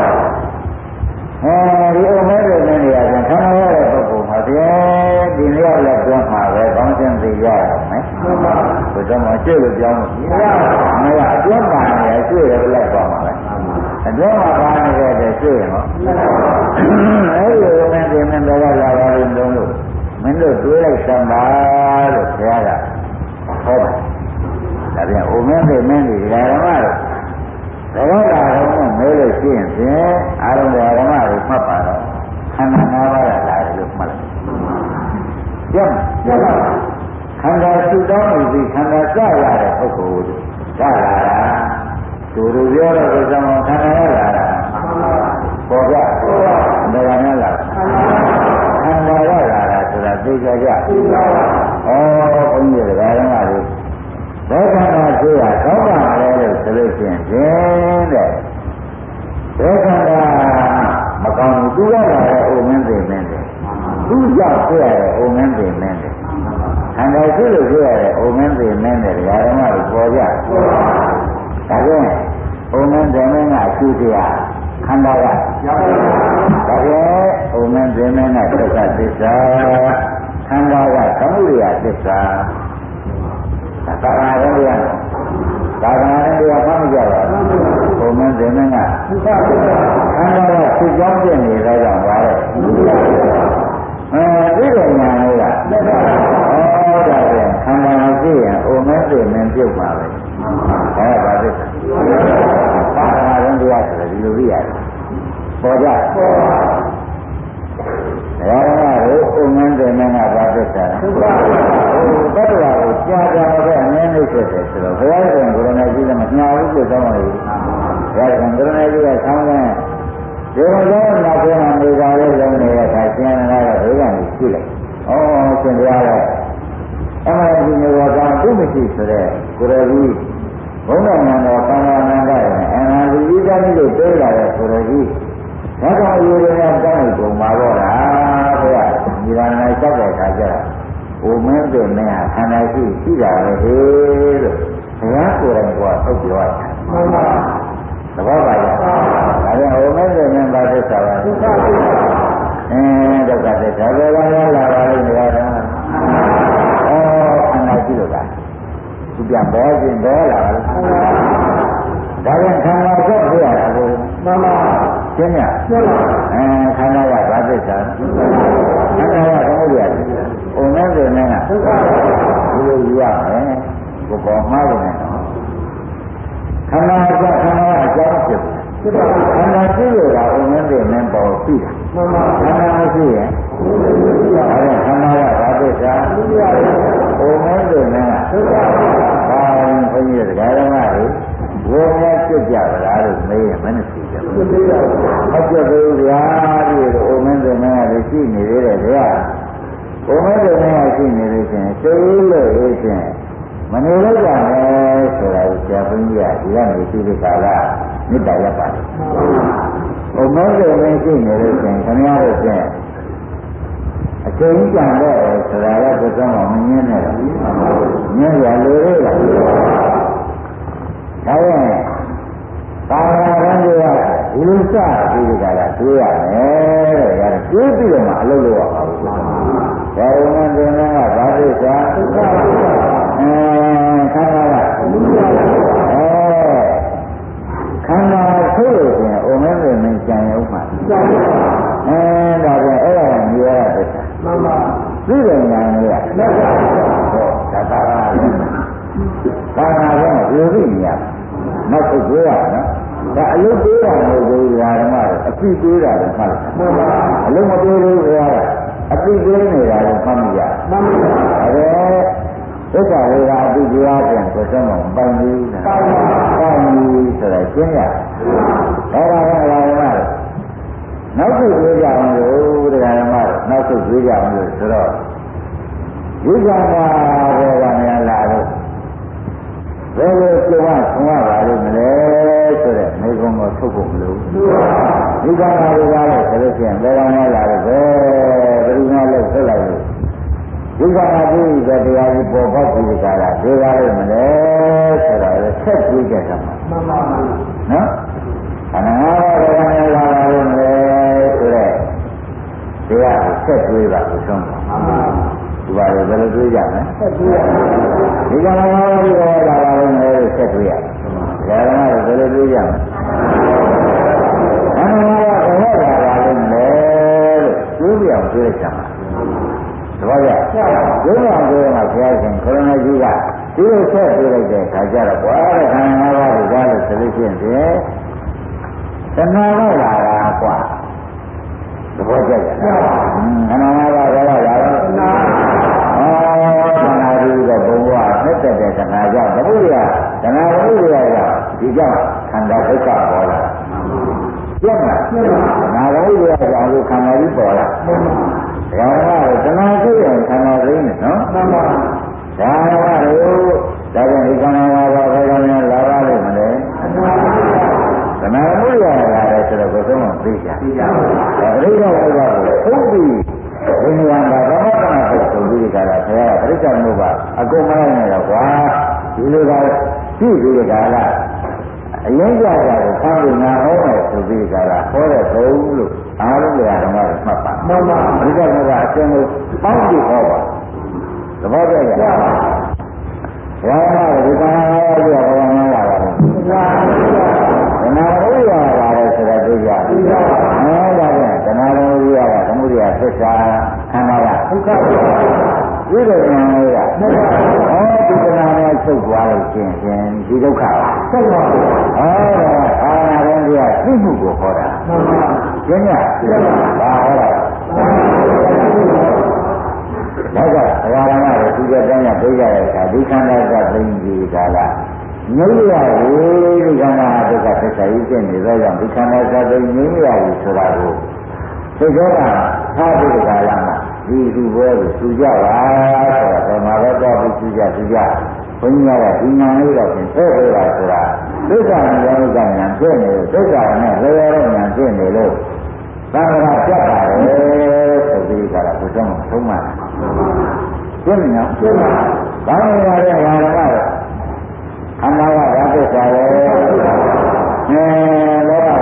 ဒီအမဲတွေနဲ့နေရာချင်းခန္ဓာရတဲ့ပုဂ္ဂိုလ်မှာတည်းဒီနေ့လည်းပြောမှာပဲကောင်းခြင်းသိရရမယ်ဘုရားမှာကျွေးလို့ပြောင်းလို့မရအတွင်းပါနေရကျွေးရလိုက်ပါမှာပဲအတွင်းမှာပါနေတဲ့ကျွေးရင်ဟောအဲ့ဒီအမဲတွေနဲ့တော့လာပါလို့လို့မင်းတို့တွေးလိုက်စမ်းပါလို့ဘုရားကဟောပါတယ်ဒါပြန်အိုမင်းတွေမင်းတွေဓမ္မတွေဘယ်တော့တော့မဲလို့ရှိရင်ဖြင့်အာရုံဓမ္မတွေမှတ်ပါတော့ခန္ဓာ၅ပါးကလာတယ်လို့မှတ်လိုက်ကျန်ခန္ဓာစုတောင်းပြီးခန္ဓာစရတဲ့ပုဂ္ဂိုလ်စလာတာသူတို့ပြောတဲ့ကိစ္စမှာခန္ဓာရလာတာပေါ်ကြတယ်ကလည်းလာခန္ဓာရလာတာဆိုတာသိကြကြဩဘုန်းကြီးတွေကဓမ္မတွေဘယ်ခန္ဓာရှိရကောင်းပါလဲလို့ဆိုလို့ရှိရင်ဖြင့်တဲ့ဘယ်ခန္ဓာမကောင်းဘူးသူရလာတဲ့အိုမင်းသိမင်းတယ်သူကြောင့်ဖြစ်ရတဲ့အိုမင်းသိမင်းတယ်ခန္ဓာရှိလို့ဖြစ်ရတဲ့အိုမင်းသိမင်းတယ်ဓမ္မတွေပေါ်ကြဒါဖြင့်အိုမင်းသိမင်းကအရှိတရားခန္ဓာကဒါဖြင့်အိုမင်းသိမင်းကဒုက္ခသစ္စာခန္ဓာကသမုဒယသစ္စာသာသနာ့တရားသာသနာ့တရားမှမကြပါဘူးဘုံမင်းဇင်မင်းကခန္ဓာကဖြစ်ကြောင်းပြနေတဲ့ကြောင့်ပါတဲ့ဒီလိုညာလေးကဒါပြန်ခန္ဓာမရှိရင်အိုမင်းဇင်မင်းပြုတ်ပါပဲဒါပါသစ္စာသာသနာ့တရားဆိုတဲ့ဒီလိုပြရတယ်ပေါ်ကြဒါရမတို့ဥမင်းတယ်မင်းကဘာသစ္စာလဲတတ္တဝါကိုကြာကြာတော့အမြဲနှိမ့်ဆက်တယ်ဆိုတော့ဘုရားရှင်ကိုရဏကြီးလည်းမညာဘူးကိုသောင်းပါလေဘုရားရှင်ကိုရဏကြီးကဆောင်းတဲ့ဒီလိုကြောင့်နောက်ပြန်နေပါလေလုံးနေတဲ့အခါရှင်ရနာတော့ဘေးကနေကြည့်လိုက်ရှင်ဘုရားလည်းအမှန်ဒီမျိုးကသူမရှိဆိုတဲ့ကိုရကြီးဘုန်းတော်များတော်သံဃာနန္ဒရဲ့အနာလူကြီးသားကြီးတွေပြေးလာတဲ့ကိုရကြီးဒါကြောင့်ရေရင်းတောင်းပုံမှာတော့လားဘုရားဒီရန်နိုင်ချက်တဲ့အခါကျတော့အိုမင်းတွေမင်းဟာခန္ဓာရှိတာပဲဟေးလို့ဘုရားကိုယ်တိုင်ကထုတ်ပြောတာမှန်ပါသဘောပါရဲ့ဒါကြောင့်အိုမင်းတွေမင်းပါသစ္စာပါဒုက္ခသစ္စာဒုက္ခသစ္စာဘယ်ကလာပါလိမ့်မယ်တော့ခန္ဓာရှိလို့လားသူပြန်ပေါ်ခြင်းပေါ်လာလို့ဒါကြောင့်ခန္ဓာဆက်ပြရတာကိုမှန်ပါရှင်းရခန္ဓာကဘာသစ္စာခန္ဓာကသမုဒယသစ္စာဥမင်းတွေနဲ့ကဒီလိုယူရမယ်ကိုပေါ်မှားနေတယ်ခန္ဓာကအကြောင်းဖြစ်တယ်ခန္ဓာရှိလို့ကဥမင်းတွေနဲ့ပေါ်ရှိတာခန္ဓာမရှိရင်အဲခန္ဓာကဘာသစ္စာဥမင်းတွေနဲ့ကဘာဘုန်းကြီးတရားဓမ္မတွေဘုရားပြကြပါလားလို့မေးရင်မနဲ့သိကြဘူး။ဟုတ်ကြဘူးဗျာဒီလိုအိုမင်းတွေနဲ့လည်းရှိနေသေးတယ်ဗျာ။အိုမင်းတွေနဲ့ရှိနေလို့ချင်းသိလို့ရေးချင်းမနေလို့ကြမယ်ဆိုတာကိုဆရာဘုန်းကြီးကဒီကနေသိတဲ့ကာလမေတ္တာရပ်ပါတယ်။အိုမင်းတွေနဲ့ရှိနေလို့ချင်းခင်ဗျားတို့ချင်းအချိန်ကြံတော့ဆိုတာကဘုရားကမငင်းနဲ့တော့ငင်းရလို့လေလားဒါရင်သာဝရံတွေကဒီလိုစပြီးကြတာတွေးရမယ်တဲ့။ရတယ်တွေးပြီးတော့မှအလုပ်လုပ်ရပါဘူး။ဒါဝင်တဲ့နေကဘာသစ္စာခန္ဓာကခန္ဓာဆိုလို့ရှိရင်အိုမင်းတွေမကြံရုံမှာသိတယ်ညာလေးကဟောဒါသာလည်းသာနာလည်းယူပြီးညာနောက်ထုတ်ကြရနော်ဒါအလုပ်ပေးတာလို့ပြောရတာမှအပြစ်ပေးတာလည်းမှတ်လားအလုပ်မပေးလို့ပြောရတာအပြစ်ပေးနေတာလည်းမှတ်မိရမှန်ပါဘူးဒုက္ခတွေကအပြစ်တရားပြန်ကိုယ်ဆုံးမပိုင်ဘူးပိုင်ဘူးဆိုတော့ရှင်းရဒါကလည်းနောက်ထုတ်ကြရအောင်လို့တရားဓမ္မနောက်ထုတ်ကြရအောင်လို့ဆိုတော့ဒီကံမှာဘောကများလာလို့ဘယ်လိုကျုံရဆုံးရပါလိမ့်မလဲဆိုတဲ့မိဂုံကိုထုတ်ဖို့မလိုဒီကံမှာတွေကလည်းဆိုလို့ရှိရင်ဘယ်ကောင်များလာလို့ဘယ်သူများလဲဆက်လိုက်လို့ဒီကံမှာဒီတရားကြီးပေါ်ပေါက်ပြီးကြတာဒီကားလိမ့်မလဲဆိုတော့ဆက်ပြီးကြတာမှန်ပါပါနော်ခန္ဓာငါးပါးကလည်းလာပါလိမ့်မယ်ဆိုတဲ့တရားကိုဆက်တွေးပါလို့ဆုံးပါမှန်ပါဒီပါလေဘယ်လိုတွေးကြမလဲဆက်တွေးရဒီကံငါးပါးကိုလာပါလိမ့်မယ်လို့ဆက်တွေးရဒါကလည်းဘယ်လိုတွေးကြမလဲခန္ဓာငါးပါးကိုလာပါလိမ့်မယ်လို့တွေးပြအောင်တွေးကြမှာသဘောကျရုံးအောင်တွေးမှာဘုရားရှင်ခရဏကြီးကဒီလိုဆက်တွေးလိုက်တဲ့အခါကျတော့ကွာတဲ့ခန္ဓာငါးပါးကိုကြားလို့ဆိုလို့ရှိရင်တဏှာနဲ့လာတာကွာသဘောကျကြလားခန္ဓာငါးပါးကလာတော့သဏ္ဍာရီတော့ဘုံဘဝသက်သက်တဲ့သဏ္ဍာကြောင့်သမုဒိယသဏ္ဍာသမုဒိယကြောင့်ဒီကြောင့်ခန္ဓာဒုက္ခပေါ်လာပြတ်မှာသဏ္ဍာသမုဒိယကြောင့်ဒီခန္ဓာကြီးပေါ်လာဒါကသဏ္ဍာသိရင်ခန္ဓာသိနေနော်မှန်ပါဒါကလို့ဒါကြောင့်ဒီခန္ဓာငါးပါးဘယ်လိုလဲလာပါလိမ့်မလဲသနာမှုရလာတယ်ဆိုတော့ဘယ်တော့မှသိကြသိကြပါဘူး။ဒါပရိစ္ဆေဥပ္ပါကိုသုံးပြီးဒီနေရာမှာသမထနာကိုဆိုပြီးကြတာဆရာကပရိစ္ဆေမှုပါအကုန်မလိုက်နဲ့တော့ကွာဒီလိုကရှိပြီးကြတာအရင်ကြတာကိုဆန်းပြီးနာအောင်တယ်ဆိုပြီးကြတာဟောတဲ့ဘုံလို့အားလုံးကဓမ္မတွေမှတ်ပါမှန်ပါပရိစ္ဆေမှုကအကျဉ်းကိုပေါင်းပြီးဟောပါသဘောကျကြပါဘုရားကဒီကံအားရဘဝမှာလာတာလေသနာဥရပါတယ်ဆိုတော့သိကြ။အဲဒါပြန်သနာဥရကသမုဒိယသစ္စာခန္ဓာကဒုက္ခဒီလိုဉာဏ်လေးကဒီသနာနဲ့ချုပ်သွားလို့ရှင်ဒီဒုက္ခဆက်ပါဘူး။ဒါအာနာရင်ကြီးကသိမှုကိုဟောတာ။ရှင်းည။ဘာဟောတာဒါကဘုရားဓမ္မကိုသူကတန်းရပြေးကြတဲ့အခါဒီခန္ဓာကသိဉ္ဇီကာလငြိမ့်ရည်ဒီခန္ဓာဒုက္ခသစ္စာကြီးဖြစ်နေသောကြောင့်ဒီခန္ဓာသတ္တငြိမ့်ရည်ဆိုတာကိုသိကြတာသာဝိဒကာလမှာဒီလူဘွဲကိုသူကြပါဆိုတာဘယ်မှာပဲတော့ပြီးသူကြဘုန်းကြီးကဒီညာလေးတော့သင်ဆက်ပေးတာဆိုတာသစ္စာဉာဏ်ကဉာဏ်ဖြစ်နေလို့သစ္စာနဲ့လေရတဲ့ဉာဏ်ဖြစ်နေလို့သံဃာပြတ်ပါတယ်ဆိုပြီးကြတာဘုရားကသုံးပါရှင်းမလားရှင်းပါဘာလို့ရတဲ့ဟာကတော့ခန္ဓာကဓာတ်သစ္စာလေလောကကသူတို့က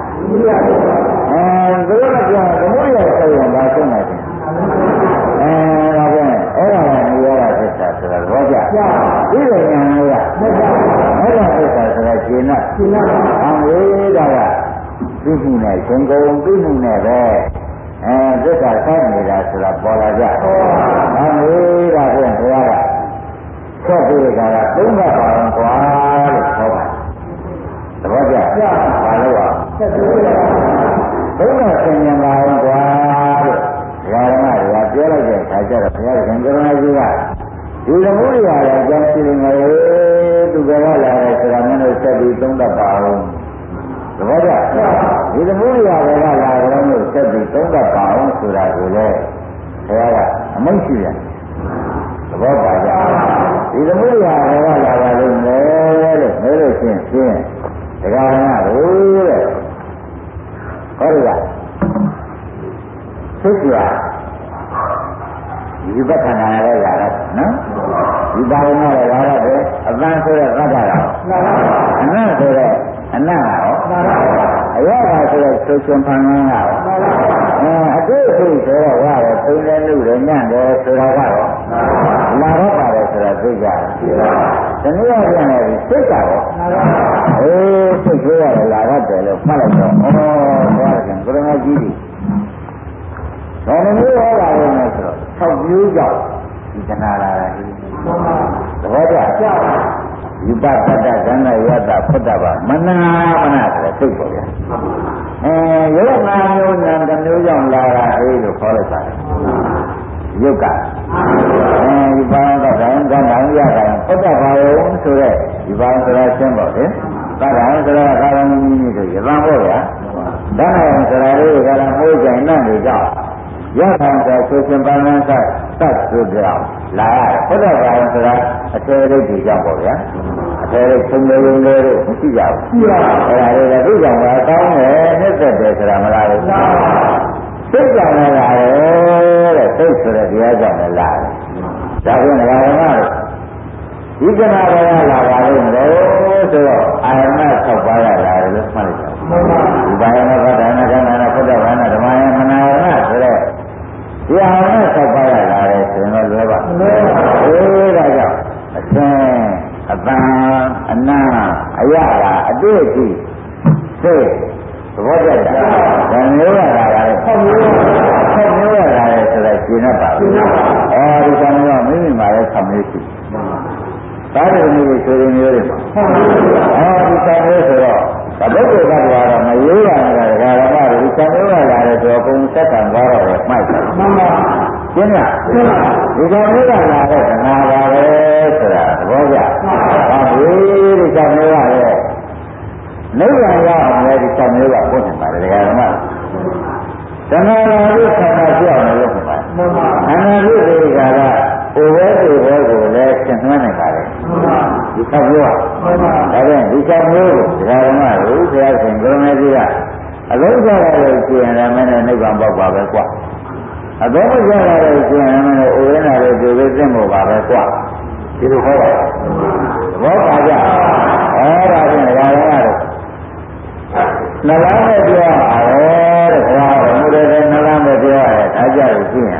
ပြောသမုဒိယဆိုရင်ဘာဆုံးလဲဒါပြန်အဲ့ဒါကနေရတာသစ္စာဆိုတာဘောကြဒီလိုဉာဏ်လေးကအဲ့ဒါသစ္စာဆိုတာရှင်းတာအောင်လေဒါကသိမှုနဲ့ရှင်ကုန်သိမှုနဲ့ပဲသစ္စာဆိုင်နေတာဆိုတာပေါ်လာကြအောင်လေဒါပြန်ဘုရားကဆက်ပြီးကြတာသုံးပါပါအောင်ကွာလို့ခေါ်ပါသဘောကျဘာလို့อ่ะဆက်ပြီးကြတာသုံးပါဆင်ញံပါအောင်ကွာလို့ဓမ္မတွေကပြောလိုက်တဲ့အခါကျတော့ဘုရားရှင်ကရုဏာကြီးကဒီသမုဒိယလည်းကြောင်းရှိနေတယ်သူကလာတယ်ဆိုတာမင်းတို့ဆက်ပြီးသုံးပါအောင်သဘောကျဒီသမုဒိယတွေကလာတယ်လို့ဆက်ပြီးသုံးပါအောင်ဆိုတာကိုလည်းဘုရားကအမိန့်ရှိတယ်သဘောပါကြဒီသမုဒိယတွေကလာပါလိမ့်မယ်လို့မဲလို့ရှင်းတရားနာလို့တဲ့ဟောဒီကသိကြဒီဘက်ကနာရဲလာတော့နော်ဒီပါရမလည်းလာတော့အပန်းဆိုတဲ့သတ္တရောအနတ်ဆိုတဲ့အနတ်ရောအရောဂါဆိုတဲ့သုရှင်ဖန်ငန်းရောအတိအကျဆိုတော့ဟာတော့သိနေလို့လည်းညံ့တယ်ဆိုတာကတော့လာတော့ပါတယ်ဆိုတာသိကြတယ်။ဒီနေ့ပြန်လည်းသိကြတော့သိကြရတယ်လာတော့တယ်လို့မှတ်လိုက်တော့ဘုရားရှင်ကရုဏာကြီးကြီးဘယ်လိုဟောတာလဲဆိုတော့6မျိုးကြောင့်ဒီတဏှာလာတာဒီသဘောကျယူပတ္တကံကယတဖုတ္တဗမနာမနာဆိုတဲ့စိတ်ပေါ်ဗျာရုပ်နာမျိုးနာတစ်မျိုးကြောင့်လာတာအေးလို့ခေါ်လိုက်ပါတယ်ရုပ်ကဒီဘာကတည်းကကံရတာဖုတ္တဗယုံဆိုတဲ့ဒီဘာဆိုတာရှင်းပါလေသတ္တံဆိုတာကာရဏီကြီးတို့ရသံပေါ့ဗျာဒါနဲ့ဆိုတာလေးကလည်းမိုးကြိုင်နဲ့နေကြရခံတဲ့ဆိုရှင်ပန်းန်းဆက်ဆိုကြောင်းလာရတယ်ဘုရားဘာလို့ဆိုတာအထေရိတ်တွေကြောင့်ပေါ့ဗျာအထေရိတ်သုံးမျိုးလုံးတွေမရှိကြဘူးရှိပါဘူးအဲ့ဒါတွေကသူ့ကြောင့်ပါကောင်းတယ်နှစ်သက်တယ်ဆိုတာမလားဘူးစိတ်ကြောင့်လည်းလာတယ်တဲ့စိတ်ဆိုတဲ့တရားကြောင့်လည်းလာတယ်ဒါဖြင့်ဓမ္မတို့ဒီကနာတော်ကလာပါလို့ဆိုတော့အာရမ6ပါးရလာတယ်လို့မှတ်လိုက်ကြပါဒီဘာယနာဗဒနာကနာဖုဒ္ဓဘာနာဓမ္မယမနာယနာဆိုတဲ့ဒီအာရမ6ပါးရလာတယ်ဆိုရင်တော့လွယ်ပါအေးဒါကြောင့်အသင်အပန်းအနာအရလာအတွေ့အထိစိတ်သဘောကျတာဒါမျိုးရလာတယ်6မျိုးရလာတယ်ဆိုတော့ရှင်းတတ်ပါဘူးအဲဒီကံကမိမိမှာလည်း6မျိုးရှိသာရဏီကိုဆိုရင်မျိုးတွေမှာအဲဒီကံမျိုးဆိုတော့ဘုဒ္ဓကကတော့မရိုးရနေတာဓမ္မတွေဒီကံမျိုးရလာတယ်ဆိုတော့ဘုံစက်ကံသွားတော့မှိုက်တယ်မှန်ပါရှင်းလားဒီကံမျိုးရလာတဲ့ဓမ္မပါပဲဆိုတာသဘောကျဟုတ်ပြီဒီကံမျိုးရတဲ့နိဗ္ဗာန်ရအောင်လည်းဒီကံမျိုးကပို့နေပါတယ်ဓမ္မဓမ္မလာလို့ဆန္ဒပြောင်းလို့လုပ်ပါမှန်ပါအနာဂတ်တွေကဟိုဘဲဒီဘဲကိုလည်းရှင်းသွင်းနိုင်ပါလေဒီကမျိုးကဒါပြန်ဒီကမျိုးကိုဓမ္မတို့ဆရာရှင်ကိုရမေကြီးကအလုံးကြရလို့ကျင်ရမယ်နဲ့နိဗ္ဗာန်ပေါက်ပါပဲကွာအသောမကြရလို့ကျင်ရမယ်နဲ့ဥရဏလေးဒီလိုသိမို့ပါပဲကွာဒီလိုဟောတာသဘောပါကြဒါဖြင့်ဓမ္မတို့နှလားနဲ့ပြောရတယ်တဲ့ဘုရားဘုရားရဲ့နှလားနဲ့ပြောရတယ်ဒါကြလို့ကျင်ရ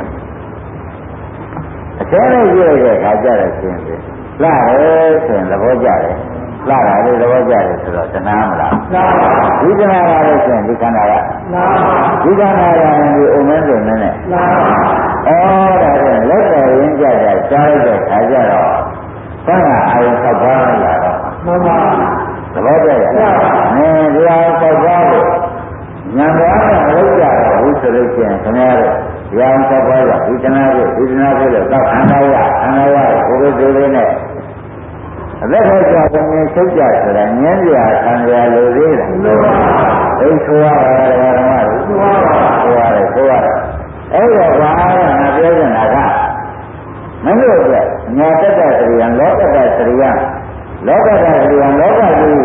အကျဉ်းလေးကြည့်ရတဲ့အခါကျတော့ရှင်းပြီလှတယ်ဆိုရင်သဘောကျတယ်လှတာလေးသဘောကျတယ်ဆိုတော့တဏှာမလားဒီတဏှာပါလို့ဆိုရင်ဒီခန္ဓာကဒီခန္ဓာကဒီအုံမင်းစုံနဲ့ဒါဖြင့်လက်တော်ရင်းကြကြရှားလိုက်တဲ့အခါကျတော့သံဃာအာယုဆောက်ပါးလာတော့မှန်ပါသဘောကျရဲ့ဒီအာယုဆောက်ပါးကိုဉာဏ်တော်နဲ့မလုပ်ကြတော့ဘူးဆိုလို့ရှိရင်ခင်ဗျားတို့ဒီအောင်သဘောရဒီတနာကိုလို့တော့ခန္ဓာရကိုယ်ကိုယ်လေးနဲ့အသက်ထကြောင့်ငြင်းချုပ်ကြဆိုတာဉာဏ်ပြခံရလို့သေးတယ်သိဆိုရတာဓမ္မတို့ဆိုရတယ်အဲ့တော့ဘာလဲငါပြောနေတာကမင်းတို့ကညာတတ္တစရိယံလောကတ္တစရိယံလောကတ္တစရိယံလောကလူ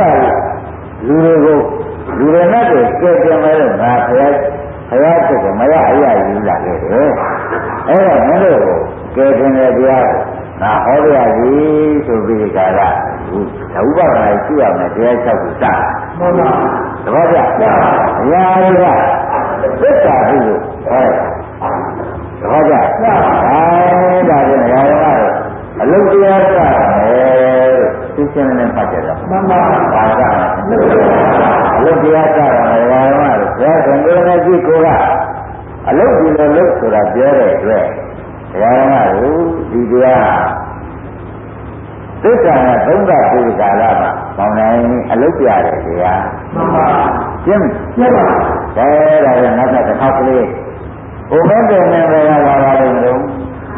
တွေကိုလူတွေနဲ့ကြည့်ကြမယ်လို့ငါဖျက်ချက်ကိုမရအရာယူလာခဲ့တယ်အဲ့တော့မင်းတို့ကိုကဲတင်တဲ့တရားကိုငါဟောရပြီဆိုပြီးကြတာဥပဒနာရှိရမယ်တရား၆ခုစမှန်ပါသဘောကျအရာတွေကသစ္စာဟုလို့ဟောသဘောကျဒါဖြင့်ရာရောအလုတ်တရားစတယ်သိစင်းနဲ့ပတ်ကြတော့မှန်ပါဘာကအလုတ်တရားစတယ်ရာရောဘုရားရှင်ကိုယ်နဲ့ကြည့်ကိုကအလုတ်ဒီလိုလုတ်ဆိုတာပြောတဲ့အတွက်တရားတော်ကဒီတရားသစ္စာနဲ့သုံးသပ်ပြီးကာလမှာပေါင်းနိုင်အလုတ်ပြတဲ့တရားမှန်ပါရှင်းပါဒါလည်းနောက်တစ်ခါကလေးဘုမတဲ့နဲ့ပဲလာပါလိမ့်မလို့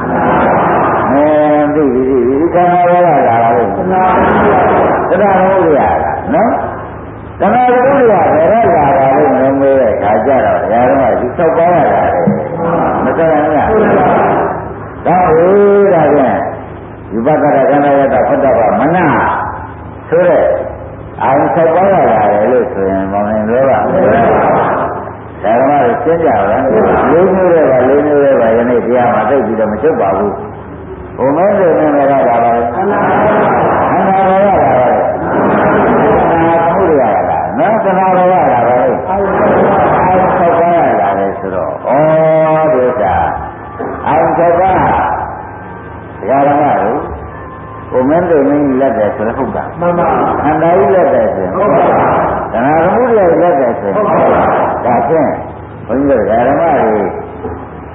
သိပြီခန္ဓာရောလာပါလိမ့်တရားတော်ရနော်တဏှာတို့ရဘယ်တော့လာပါလိမ့်မလို့မေးတဲ့ခါကျတော့တရားတော်ကဒီ၆ပါးရလာတယ်မတတ်နိုင်ဘူးဒါဟုတ်ဒါဖြင့်ယူပက္ခရကံရတဖတ်တော့မနာဆိုတဲ့အာရုံ၆ပါးရလာတယ်လို့ဆိုရင်မောင်နေလို့ပါဓမ္မတွေရှင်းကြပါလားလေးမျိုးတွေပါယနေ့တရားမှာသိပြီးတော့မချုပ်ပါဘူးဘုံမဲဆိုနေကြတာပါလေခန္ဓာတော်ရလာပါလေရလာနော်သနာတော်ရလာပါလေအာရုံ၆ပါးရလာတယ်ဆိုတော့ဩဒီဥစ္စာအာရုံ၆ပါးတရားတော်ကဘုံမဲဆိုနေလက်တယ်ဆိုတော့ဟုတ်တာမှန်ပါခန္ဓာကြီးလက်တယ်ဆိုရင်ဟုတ်ပါသနာတော်လက်တယ်ဆိုရင်ဟုတ်ပါဒါဖြင့်ဘုန်းကြီးတို့ဓမ္မတွေ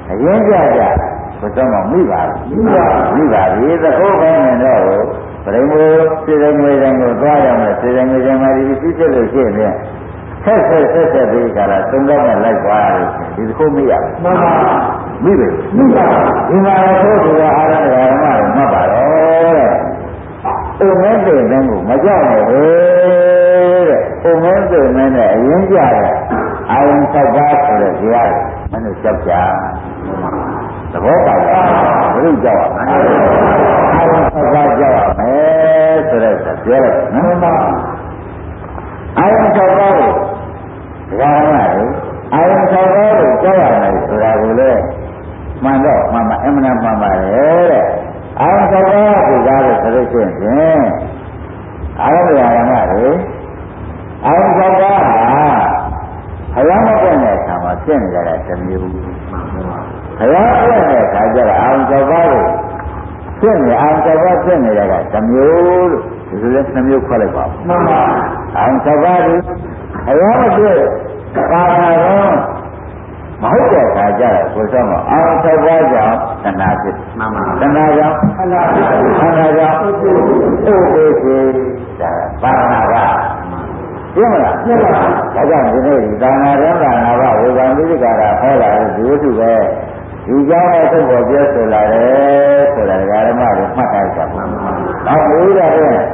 အရင်ကြကြကိုတော့မမိပါဘူးမိပါပြီသဘောကောင်းနေတော့ပရိမောစေတငွေတိုင်းကိုသွားရမယ်စေတငွေတိုင်းမှာဒီသိချက်လို့ရှိရင်ဆက်ပြီးကြတာသုံးတော့နဲ့လိုက်သွားရတယ်ဒီတစ်ခုမရဘူးမှန်ပါမိပဲမိပါဒီမှာတော့သူကအားရတဲ့ဓမ္မတွေမှတ်ပါတော့တဲ့ဥမင်းတွေနဲ့ကိုမကြောက်နဲ့တဲ့ဥမင်းတွေနဲ့အရင်ကြတဲ့အာယုံ၆ပါးဆိုတဲ့ဇာတ်မင်းတို့ကြောက်ကြသဘောပါလားဘယ်လိုကြောက်ရမလဲအာယုံ၆ပါးကြောက်ရမယ်ဆိုတဲ့ပြောလိုက်နော်အာယုံ၆ပါးကိုဒါကလည်းအာယုံ၆ပါးကိုကြောက်ရမယ်ဆိုတာကိုလေမှန်တော့မှန်ပါအမှန်မှန်ပါတယ်တဲ့အာယုံ၆ပါးကိုကြားလို့ဆိုလို့ရှိရင်အာယုံဓမ္မတွေအာယုံ၆ပါးဟာဘုရားမပွင့်တဲ့အခါမှာဖြစ်နေကြတာတစ်မျိုးဘုရားပွင့်တဲ့အခါကျတော့အာယုံ၆ပါးကိုဖြစ်နေအာယုံ၆ပါးဖြစ်နေကြတာတစ်မျိုးလို့ဒီလိုလဲနှစ်မျိုးခွဲလိုက်ပါဦးမှန်ပါအာယုံ၆ပါးကိုဘုရားမပွင့်ကာထာတော့မဟုတ်တဲ့အခါကျတော့ကိုယ်ဆုံးမအာယုံ၆ပါးကြောင့်သနာဖြစ်မှန်ပါသနာကြောင့်သနာကြောင့်ဥပ္ပေရှိဒါပါဏာကပြမလားပြပါဒါကြောင့်ဒီနေ့ဒီသာနာရံသာနာဘဝေဘာမိကရာဟောလာတဲ့ဒီဝတ္ထုပဲဒီကြောင့်လည်းသုတ်ပေါ်ပြောဆိုလာတယ်ဆိုတာဓမ္မတွေမှတ်ထားကြပါမယ်။နောက်ပြီးတော့ဓမ္မတွေ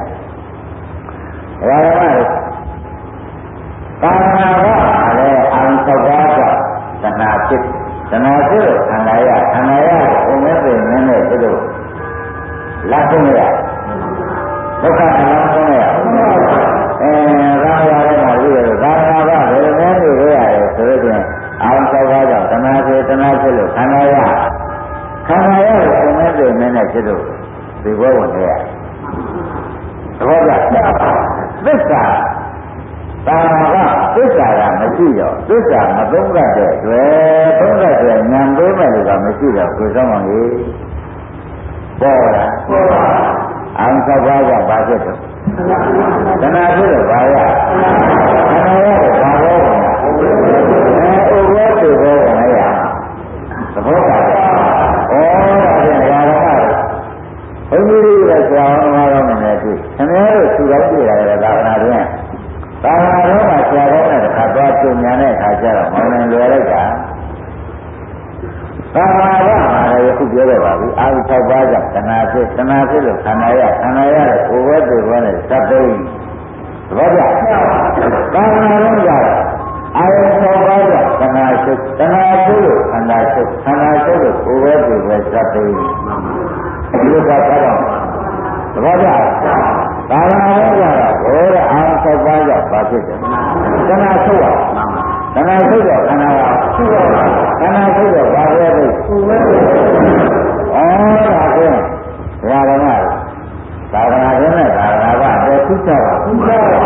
သာနာဘလည်းအာရုံ၆ပါးကသနာဖြစ်လို့ခန္ဓာရကိုဥမဲ့ပင်နဲ့သူတို့လက်ဆုံးရဒုက္ခအလုံးဆုံးရသာယာရမှာပြီးတော့သာနာဘဘယ်လိုမျိုးနေရရဲဆိုတော့အာရုံ၆ပါးကြောင့်သနာဖြစ်လို့ခန္ဓာရကိုဥမဲ့ပင်နဲ့သူတို့ဒီဘဝဝင်ရသဘောကျသစ္စာသာနာကသစ္စာကမရှိတော့သစ္စာမသုံးတတ်တဲ့အတွက်ဉာဏ်ပေးမဲ့လူကမရှိတော့ကိုယ်ဆောင်ပါလေပေါ်လာအောင်၆ပါးကဘာဖြစ်တော့သနာဖြစ်တော့ဘာရသနာရတော့ဘာဘောဥပ္ပေတိဘောကလည်းရသဘောပါလားဒါဖြင့်ဓမ္မဘုန်းကြီးတွေကဆရာတော်မှာတော့နေတယ်သူခင်ဗျားတို့သူတော်ပြရတယ်သာသနာ့တွင်သာသနာ့တော်မှာဆရာတော်နဲ့တစ်ခါသွားပြင်ညာတဲ့အခါကျတော့မောင်နိုင်လွယ်လိုက်တာသာသနာ့တော်မှာလည်းခုပြောတော့ပါဘူးအာဟု၆ပါးကြောင့်သနာဖြစ်လို့ခန္ဓာရတဲ့ဘဝတည်ဘောနဲ့သတ်သိသဘောကျသာသနာ့တော်ကြောင့်အာယု၆ပါးကြောင့်သနာဖြစ်လို့ခန္ဓာချုပ်လို့ဘဝတည်ဘောသတ်သိဒီလိုကတော့သဘောကျသာသနာ့တော်ကတော့ဘုရားအာရုံ၆ပါးကြောင့်ပါဖြစ်တယ်သနာချုပ်တော့ခန္ဓာကချုပ်တော့ဘာပဲသိဒါကဘုရားတော်ကသာသနာ့တော်နဲ့သာသနာ့ဘာပဲသိချပါဒီ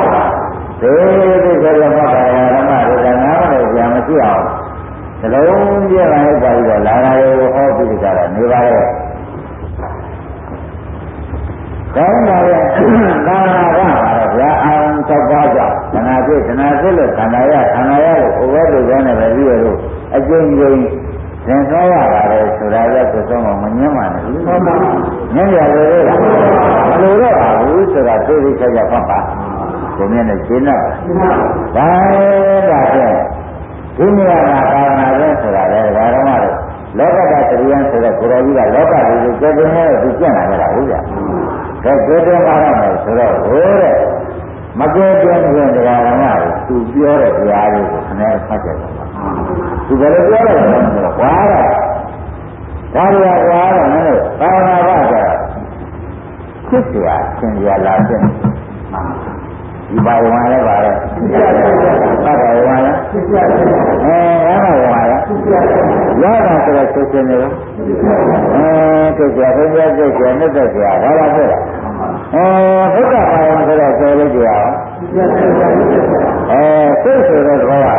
ဆိုတော့ဘာသာဓမ္မတွေကနားမလို့ကြာမရှိအောင်သလုံးပြည့်ပါလိုက်ပါပြီးတော့လာလာကိုဟောပြီးကြတာနေပါရဲ့ကောင်းပါရဲ့သာနာကပါတော့ဗျာအာရုံ၆ပါးကြောင့်သနာဖြစ်လို့ခန္ဓာရလို့ဘဝတည်ကြောင်းနဲ့ပဲပြီးရလို့အကျဉ်းချင်းသင်သွားရပါတယ်ဆိုတာကကိုယ်ဆုံးမငင်းပါနဲ့ဘူးငင်းရလို့လားမလို့တော့ပါဘူးဆိုတာသိသိချာချာဖတ်ပါဒီနေ့နဲ့ရှင်းတော့ဒါဖြင့်ဒီနေရာမှာသာနာပဲဆိုတာလေဒါတော့မှလောကတတရားဆိုတဲ့ကိုယ်တော်ကြီးကလောကကြီးကိုကြည်နေတယ်သူကျင့်လာကြတာဟုတ်ကြဒါကြည်တယ်မှာတော့မယ်ဆိုတော့ဟိုတဲ့မကြည်တဲ့ပြင်တရားဓမ္မကိုသူပြောတဲ့တရားလေးကိုခဏဖတ်ကြတယ်သူဘယ်လိုပြောလဲဆိုတော့ဝါရဒါရီဝါရမင်းတို့သာနာကကြဖြစ်เสียသင်ရလာတဲ့ဒီပါဝါလဲပါလဲပတ်ပါဝါလဲရပါဝါလဲရတာဆိုတော့သိနေလို့သိကြဘုရားသိကြနဲ့သိကြဒါလားဖြစ်လားဘုရားပါဝါဆိုတော့ဆိုလို့ကြရအောင်သိဆိုတဲ့သဘောရော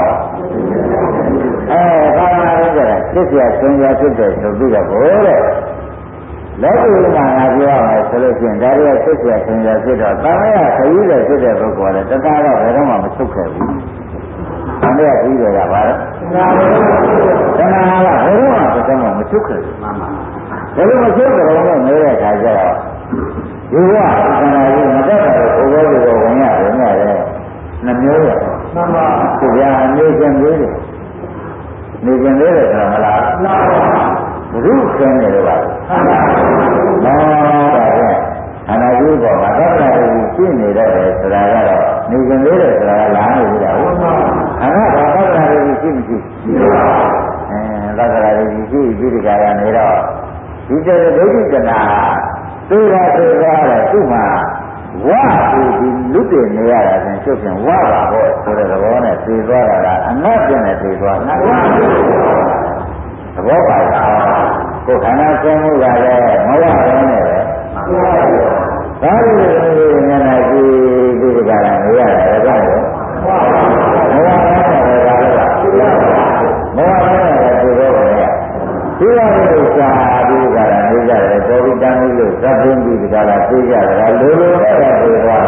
ဘာမှမဟုတ်ကြတယ်သိကြသင်ရဖြစ်တယ်ဆိုပြီးတော့ဘိုးတဲ့လောကီမှာငါပြောရမယ်ဆိုလို့ရှိရင်ဒါရီကသိကြသင်ရဖြစ်တော့တာမယခရီးတဲ့ဖြစ်တဲ့ပုဂ္ဂိုလ်လည်းတခါတော့ဘယ်တော့မှမချုပ်ခဲ့ဘူးန္တရားပြီးတယ်ကဘာလဲတဏှာကဘယ်တော့မှသတ်မှမချုပ်ခဲ့ဘူးဘယ်လိုမချုပ်ကြတော့နေတဲ့အခါကျတော့ဒီကခန္ဓာကြီးမတတ်တာကိုဘိုးဘွားတွေကဝင်ရတယ်နဲ့လည်းနှမျိုးရမှန်ပါတရားအနေချင်းလေးတယ်နေချင်းလေးတယ်ဆိုတာမလားမှန်ပါဘုရုခင်းနေတော့ပါမှန်ပါဒါကခန္ဓာကြီးပေါ်မှာသတ္တရာကြီးရှိနေတော့တယ်ဆိုတာကတော့နေချင်းလေးတယ်ဆိုတာကလာနေပြီလားဟုတ်ပါခန္ဓာကသတ္တရာကြီးရှိမရှိရှိပါသတ္တရာကြီးရှိပြီးဒီကရနေတော့ဒီတည်းဒုဋ္ဌိတနာသိတာသိတာတဲ့သူ့မှာဝါဒီလူတည်နေရတာဆိုရင်ချုပ်ပြန်ဝါပါပေါ့ဆိုတဲ့သဘောနဲ့သိသွားတာကအနတ်ပြင်နဲ့သိသွားတာသဘောပါလားကိုယ်ခန္ဓာဆင်းမှုကလည်းမဝရင်းနဲ့ပဲဒါလိုမျက်နှာကြည့်ဒီကရနေရတယ်ဒါကလည်းမဝရင်းနဲ့ဒါလည်းမဝရင်းနဲ့သိတော့တယ်ဒီလိုလို့ရှာပြီးကြတာနေကြတယ်ပေါ်ပြီးတန်းပြီးလို့သတ်သိပြီးကြတာသိကြတယ်လိုလိုနဲ့ပဲသိသွား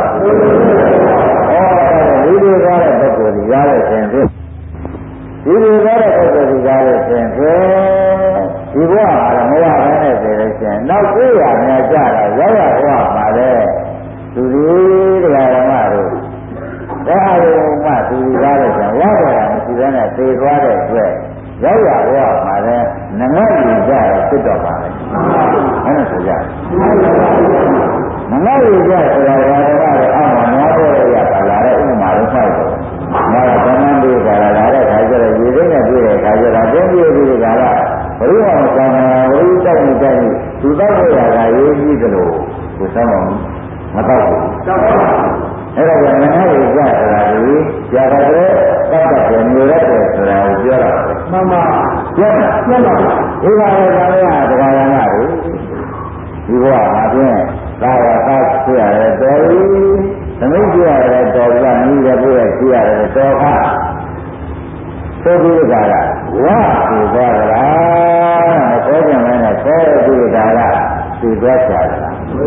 ဒီလိုကားတဲ့ပုဂ္ဂိုလ်ကြီးရတဲ့ရှင်ဖြင့်ဒီလိုကားတဲ့ပုဂ္ဂိုလ်ကြီးရတဲ့ရှင်ဖြင့်ဒီဘဝမှာမရဘဲနဲ့ဆိုလို့ရှင်နောက်ကိုရများကြတာရောက်ရဘဝမှာလေသူဒီတရားဓမ္မတို့ဒါအရုံမှသူဒီကားတဲ့ရှင်ရတဲ့တာမရှိဘဲနဲ့သိသွားတဲ့အတွက်ရောက်ရဘဝမှာလည်းနငတ်ယူကြရဖြစ်တော့ပါလေအဲ့ဒါဆိုကြနငတ်ယူကြဆိုတာကလည်းအောက်မှာများပေါ်ရပါလာတဲ့ဥပမာလေးမှတ်တော့ငါကသမန်းပြီးကြလာတဲ့ခါကျတော့ရေသိမ်းနဲ့ပြီးတဲ့ခါကျတော့တင်းပြည့်ပြီးကြလာဘုရားကံဝိတောက်နေတယ်သူတောက်ရတာရေးကြည့်တယ်လို့ကိုစောင်းအောင်မတောက်ဘူးအဲ့ဒါကနငတ်ယူကြဆိုတာဒီကြာကြတဲ့တောက်တဲ့နေရတယ်ဆိုတာကိုပြောတာမှန်ပါပြောတာမှန်ပါဒီပါလေဒါလည်းတရားရနာတွေဒီဘဝမှာဖြင့်သာရသာဖြစ်ရတယ်တော်ပြီသမီးဖြစ်ရတယ်တော်ပြီမိတဲ့ဘုရားဖြစ်ရတယ်တော်ခါသို့ပြီးကြတာဝါသိသွားကြလားမခေါ်ကြမနဲ့ခေါ်ပြီးကြတာသိသွားကြလား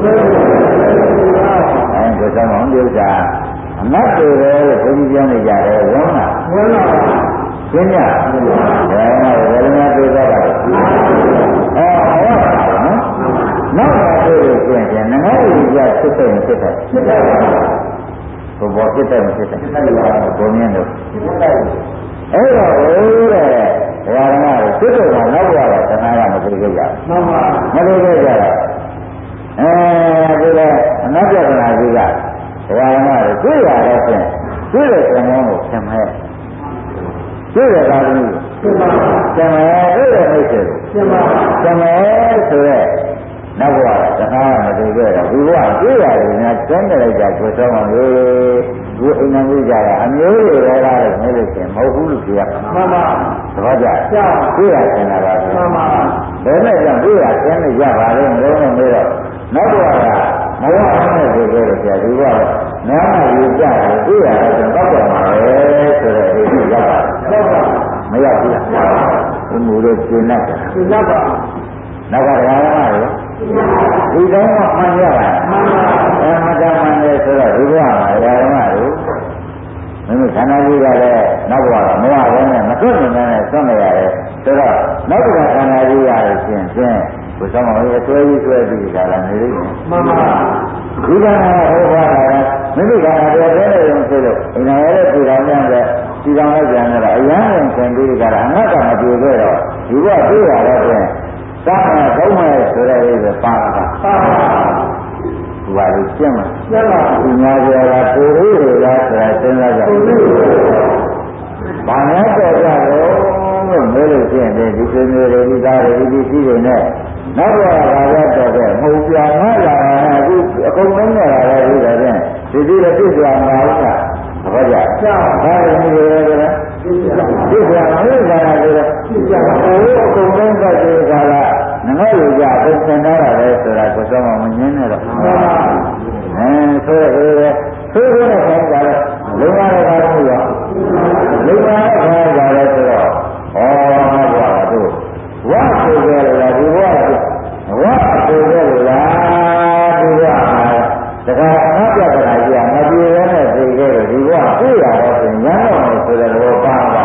အဲဒီတော့မှဥစ္စာအမတ်တွေပဲဘုန်းကြီးပြောနေကြတယ်ဝမ်းလားဝမ်းလားရှင်းရဘယ်မှာဝေဒနာသိသွားပါလဲဟုတ်ပါဘူးနော်နောက်တော့တွေ့လို့ရှင်းငငယ်ကြီးကဖြစ်တယ်ဖြစ်တယ်ဖြစ်တယ်ဘဘောဖြစ်တယ်ဖြစ်တယ်ဘုံမြင်လို့အဲ့တော့ဘိုးတဲ့ဘုရားကဖြစ်တယ်ကနောက်ရတာသနာကမသိခဲ့ကြဘူးမှန်ပါမသိခဲ့ကြတော့ဒီကအနတ္တကနာကြီးကဘုရားကတွေ့ရတော့ဖြင့်တွေ့တဲ့သံဃာကိုဆံမဲ့တွေ့ရတာလည်းဆံမဲ့တွေ့တဲ့မိတ်ဆွေဆံမဲ့ဆိုရဲနောက်ဘဝတခါမသိခဲ့တော့ဒီဘဝတွေ့ရတယ်များကျမ်းတယ်လိုက်တာကိုစောင်းအောင်လေဒီအိမ်နံကြီးကြတာအမျိုးတွေလည်းကားလို့နေလို့ရှင်မဟုတ်ဘူးလို့ပြောရမှန်ပါသဘောကျတွေ့ရဆင်လာပါမှန်ပါဘယ်နဲ့ကြောင့်တွေ့ရဆင်းနေကြပါလဲမလို့နေတော့နောက်ဘဝကမဝအောင်နဲ့ဆိုကြလို့ဆရာဒီဘဝနာမယူကြတယ်တွေ့ရတယ်ဆိုတော့တော့မှာပဲဆိုတဲ့အိမ်ရောက်ပါတယ်မရောက်ဘူးလားဘုမူတို့ရှင်းလိုက်တာရှင်းလိုက်ပါနောက်ကတရားဓမ္မတွေဒီတိုင်းမှမှန်ရတာမှန်ပါမတမှန်တယ်ဆိုတော့ဒီဘဝမှာတရားဓမ္မတွေမိမိခန္ဓာကြီးကလည်းနောက်ဘဝကမဝဘဲနဲ့မသွတ်နေနဲ့သွတ်နေရတယ်ဆိုတော့နောက်တစ်ခါခန္ဓာကြီးရလို့ရှင်းဘုရားမောင်ရဲ့ဆွဲကြီးဆွဲပြီးကြတာနေလိမ့်မယ်မှန်ပါဒီကံကဟောပါတာမိမိခန္ဓာတွေပဲရုံဆိုလို့အင်္ဂါရဲ့ပြည်တော်များတဲ့ပြည်တော်လိုက်ပြန်တော့အယံဝင်ဆင်ပြီးကြတာအငတ်ကမပြေခဲ့တော့ဒီဘဝတွေ့ရတော့ဖြင့်သာမန်သုံးမယ်ဆိုတဲ့အိပဲပါတာပါဒီပါလို့ရှင်းမှာရှင်းပါဒီများကြတာပူရိတွေကဆိုတာစဉ်းစားကြဘာများတော့ကြတော့လို့မဲလို့ရှိရင်ဒီဆွေမျိုးတွေဒီသားတွေဒီရှိတွေနဲ့နောက်တော့ဘာရတော့တဲ့မဟုတ်ပြန်လာတာအခုအကုန်လုံးနေတာပဲဒီတော့ဖြင့်ဒီလည်းပြည့်စုံမှာဟုတ်လားသဘောကျဘာလို့ဒီလိုလဲပြည့်စုံမှာဟုတ်လားဆိုတော့ပြည့်စုံမှာအကုန်လုံးကဒီကလာငငယ်ရကြပုံစံထားတာပဲဆိုတာကိုစောမှမငင်းနဲ့တော့ဆိုရဲဆိုတဲ့ခေါင်းကြတယ်လုံရတဲ့ခေါင်းကိုရောလုံရတဲ့ခေါင်းကြတယ်ဆိုတော့ဘွားတို့ဝါဆိုကြတယ်ဒီဘွားဝါဆိုကြတယ်ဒီဘွားတခါအနာပြတ်တာကြီးကမပြေရဲနဲ့သိခဲ့တယ်ဒီဘွားတွေ့ရတော့ဆိုညံ့တော့ဆိုတဲ့ဘောပါပါ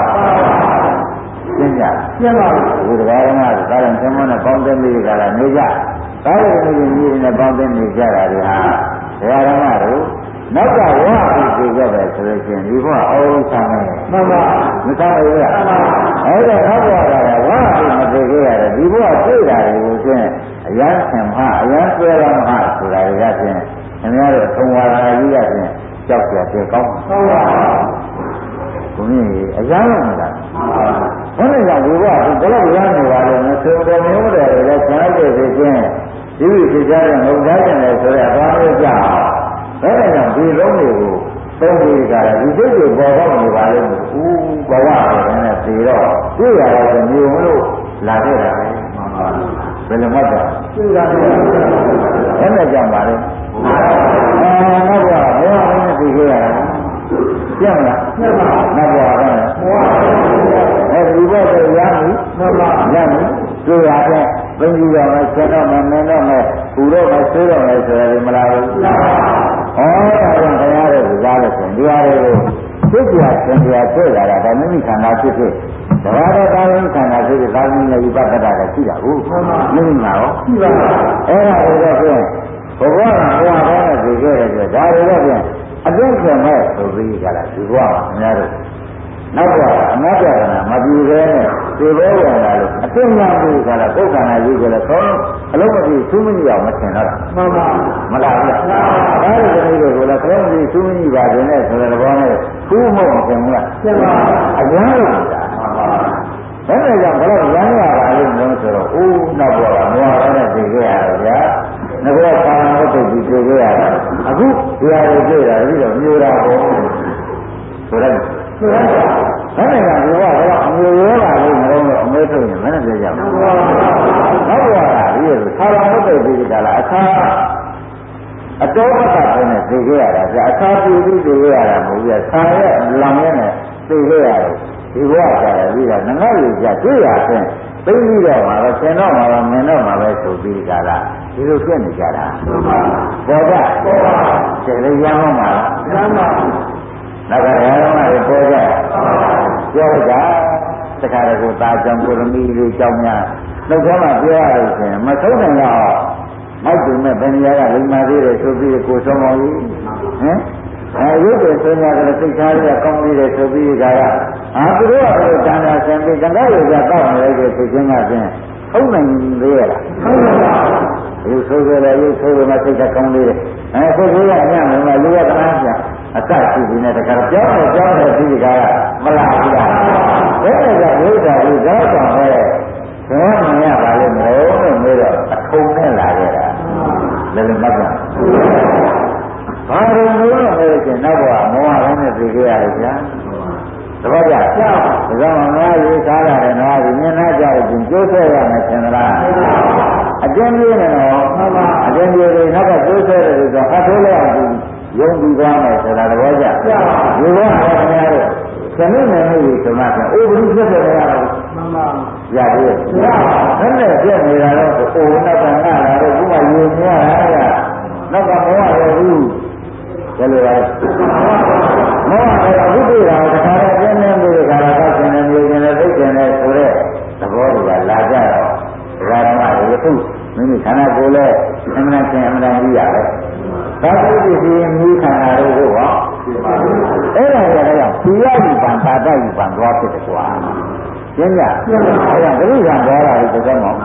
ပြီးကြလားနေကြဒါလည်းဒီကြီးနဲ့ပေါင်းသိနေကြတာတွေဟာဘုရားဓမ္မတို့နောက်ကဝါပြီးသိကြတယ်ဆိုလို့ရှိရင်ဒီဘုရားအုံးဆောင်နေမှန်ပါမဆောင်ရဘူးလားအဲ့ဒါနောက်ကဝါပြီးမသိကြရတယ်ဒီဘုရားသိတာတွေကိုဖြင့်အယံဆံမအယံဆွဲရမဆိုတာတွေကဖြင့်ခင်ဗျားတို့ထုံဝါဒကြီးကဖြင့်ကြောက်ကြတယ်ကောင်းပါဘုန်းကြီးအယံလုံးမလားဘယ်နဲ့ကြောင့်ဒီဘုရားဘယ်လိုရမ်းနေပါလဲမဆိုတော်မျိုးတယ်လည်းဆန်းတဲ့ဖြစ်ချင်းဒီလိုဖြစ်ကြတဲ့ငုံသားကျင်တယ်ဆိုတဲ့အသွားမျိုးကြအောင်ဘယ်နဲ့ကြောင့်ဒီလုံးတွေကိုသုံးပြီးကြတာဒီစိတ်တွေပေါ်ပေါက်နေပါလိမ့်မယ်ဦးဘဝပဲနဲ့ပြီးတော့တွေ့ရတဲ့မျိုးမလို့လာခဲ့တာပဲဘယ်လိုမှတ်တာတွေ့ရတယ်ဘယ်နဲ့ကြောင့်ပါလဲနောက်ဘဝဘယ်မှာနဲ့ပြီးခဲ့ရတာပြတ်မလားပြတ်ပါနောက်ဘဝကအဲဒီဘဝကိုရပြီမှန်ပါရပြီတွေ့ရတဲ့ဘယ်လိုရောလဲဆက်တော့မမင်းတော့မပူတော့မဆွေးတော့မယ်ဆိုရင်မလားဘူးဒါကြောင့်တရားတွေကိုကြားလို့ဆိုရင်တရားတွေကိုသိကြသင်ပြတွေ့လာတာဒါမိမိခန္ဓာဖြစ်ဖြစ်တဘာဝတာဝန်ခန္ဓာဖြစ်ဖြစ်သာမဏေဥပဒ္ဒတာလည်းရှိတာဟုတ်မိမိမှာရောရှိပါဘူးအဲ့ဒါတွေတော့ဖြင့်ဘုရားကဘုရားကောင်းနဲ့သိခဲ့တယ်ဆိုဒါတွေတော့ဖြင့်အကျဉ်းချုပ်မဲ့ဆိုပြီးကြတာဒီဘုရားကအများတို့နောက်တော့အနာပြကနာမပြည့်သေးနဲ့သေဘောဝင်လာလို့အသိဉာဏ်ပြီးကြတာပုဂ္ဂနာကြီးကလည်းကောအလုံးမပြည့်သူမကြီးအောင်မထင်တော့မှန်ပါမလားဗျာအဲဒီကလေးတွေကိုလည်းခလုံးမပြည့်သူမကြီးပါခြင်းနဲ့ဆိုတဲ့သဘောနဲ့သူ့မဟုတ်မထင်ဘူးလားထင်ပါအကျဉ်းလို့တာဘယ်နဲ့ကြောင့်ဘယ်လိုရမ်းရပါလိမ့်မလို့ဆိုတော့ဦးနောက်ဘောကမွားရတဲ့သိခဲ့ရတော့ဗျာငါကသာမန်ဟုတ်ပြီသိခဲ့ရတာအခုဒီဟာကိုသိတာပြီးတော့မျိုးတာပေါ့ဆိုတော့ဆိုတော့ဘယ်နဲ့ကဒီဘဝကတော့အမျိုးရောပါလို့မလို့အမေးထုတ်ရင်မနဲ့ပြောကြဘူးနောက်ဘဝကဒီလိုသာမန်ဟုတ်ပြီဒီကလာအခါအတော်ဘက်ကတည်းကသိခဲ့ရတာဗျာအခါပြည်ပြီးသိခဲ့ရတာမဟုတ်ဘူးဆာရဲ့လောင်ရဲနဲ့သိခဲ့ရတယ်ဒီဘဝကြတယ်ပြီးတော့ငငယ်ကြီးကြတွေ့ရတဲ့သိပြီးတော့မှာပဲဆင်တော့မှာပဲမင်းတော့မှာပဲဆိုပြီးကြတာဒီလိုဖြစ်နေကြတာပေါ်ကြဆယ်လေးရမ်းမှာရမ်းပါနောက်ကရဟန်းမတွေပေါ်ကြပြောကြတခါတကူသားကြောင့်ကိုရမီလေးကြောင့်များနှုတ်ထဲမှာပြောရလို့ရှင်မဆုံးနိုင်တော့မိုက်တူမဲ့ဗန္ဓရာကလိမ္မာသေးတယ်ဆိုပြီးကိုဆုံးမောင်ကြီးဟမ်ရုပ်တွေဆိုကြတယ်စိတ်ထားရကောင်းသေးတယ်ဆိုပြီးကြရသူတို့ကလည်းတဏှာဆင်ပြီးတဏှာရကြတောက်နေတဲ့စိတ်ချင်းကဖြင့်ထုံးနိုင်သေးရလားထုံးနိုင်ပါဘူးရုပ်ဆိုကြတယ်ရုပ်ဆိုကြမှစိတ်ကကောင်းသေးတယ်စိတ်ကြီးကအညံ့မှာလူရတနာပြအတရှိပြီးနဲ့တခါပြောင်းတယ်ဒီကမလားဘူးလားဘယ်နဲ့ကဝိဇ္ဇာကြီးကြောက်ဆောင်ပဲဘယ်မှမရပါလိမ့်မလို့မေးတော့အထုံနဲ့လာခဲ့တာလည်းမတ်ကဘာလို့လို့လဲဆိုရင်နောက်ဘဝမောဟလည်းနဲ့သိခဲ့ရတယ်ဗျာသဘောကျဒါကြောင့်ငါရေးစားရတယ်ငါဒီမျက်နှာကြောက်ရင်ကျိုးဆွဲရမယ်ထင်သလားအကျဉ်းကြီးနေတော့မှန်ပါအကျဉ်းကြီးတွေနောက်ကကျိုးဆွဲတယ်ဆိုတော့အထိုးလိုက်အောင်ယုံပြီးသွားမယ်ဆိုတာသဘောကျဒီဘဝကခင်ဗျားတို့ခဏနေနေဆိုမှပြန်အိုးဘူးဖြစ်တယ်ရတော့မှန်ပါရပြီဘယ်နဲ့ပြည့်နေတာတော့အိုးနောက်ကငါလာတော့ခုမှယုံရတာနောက်ကမောဟရဘူးဘယ်လိုလဲမောဟကအခုတွေ့တာတခါတော့ပြင်းနေပြီခါတော့ကောက်ရှင်နေမျိုးရှင်နေသိကျင်နေဆိုတဲ့သဘောတွေကလာကြတော့ဒကာဓမ္မတွေခုမိမိခန္ဓာကိုယ်လည်းအမှန်တရားအမှန်တရားကြီးရတယ်သာသနာ့ပြည်ကြီးမိခန္ဓာတို့ကိုဟောအဲ့ဒါကြတော့ဒီရယူပံသာတယူပံသွားဖြစ်တယ်ကွာရှင်းကြအဲ့ဒါတတိယသွားတာဒီသက်မော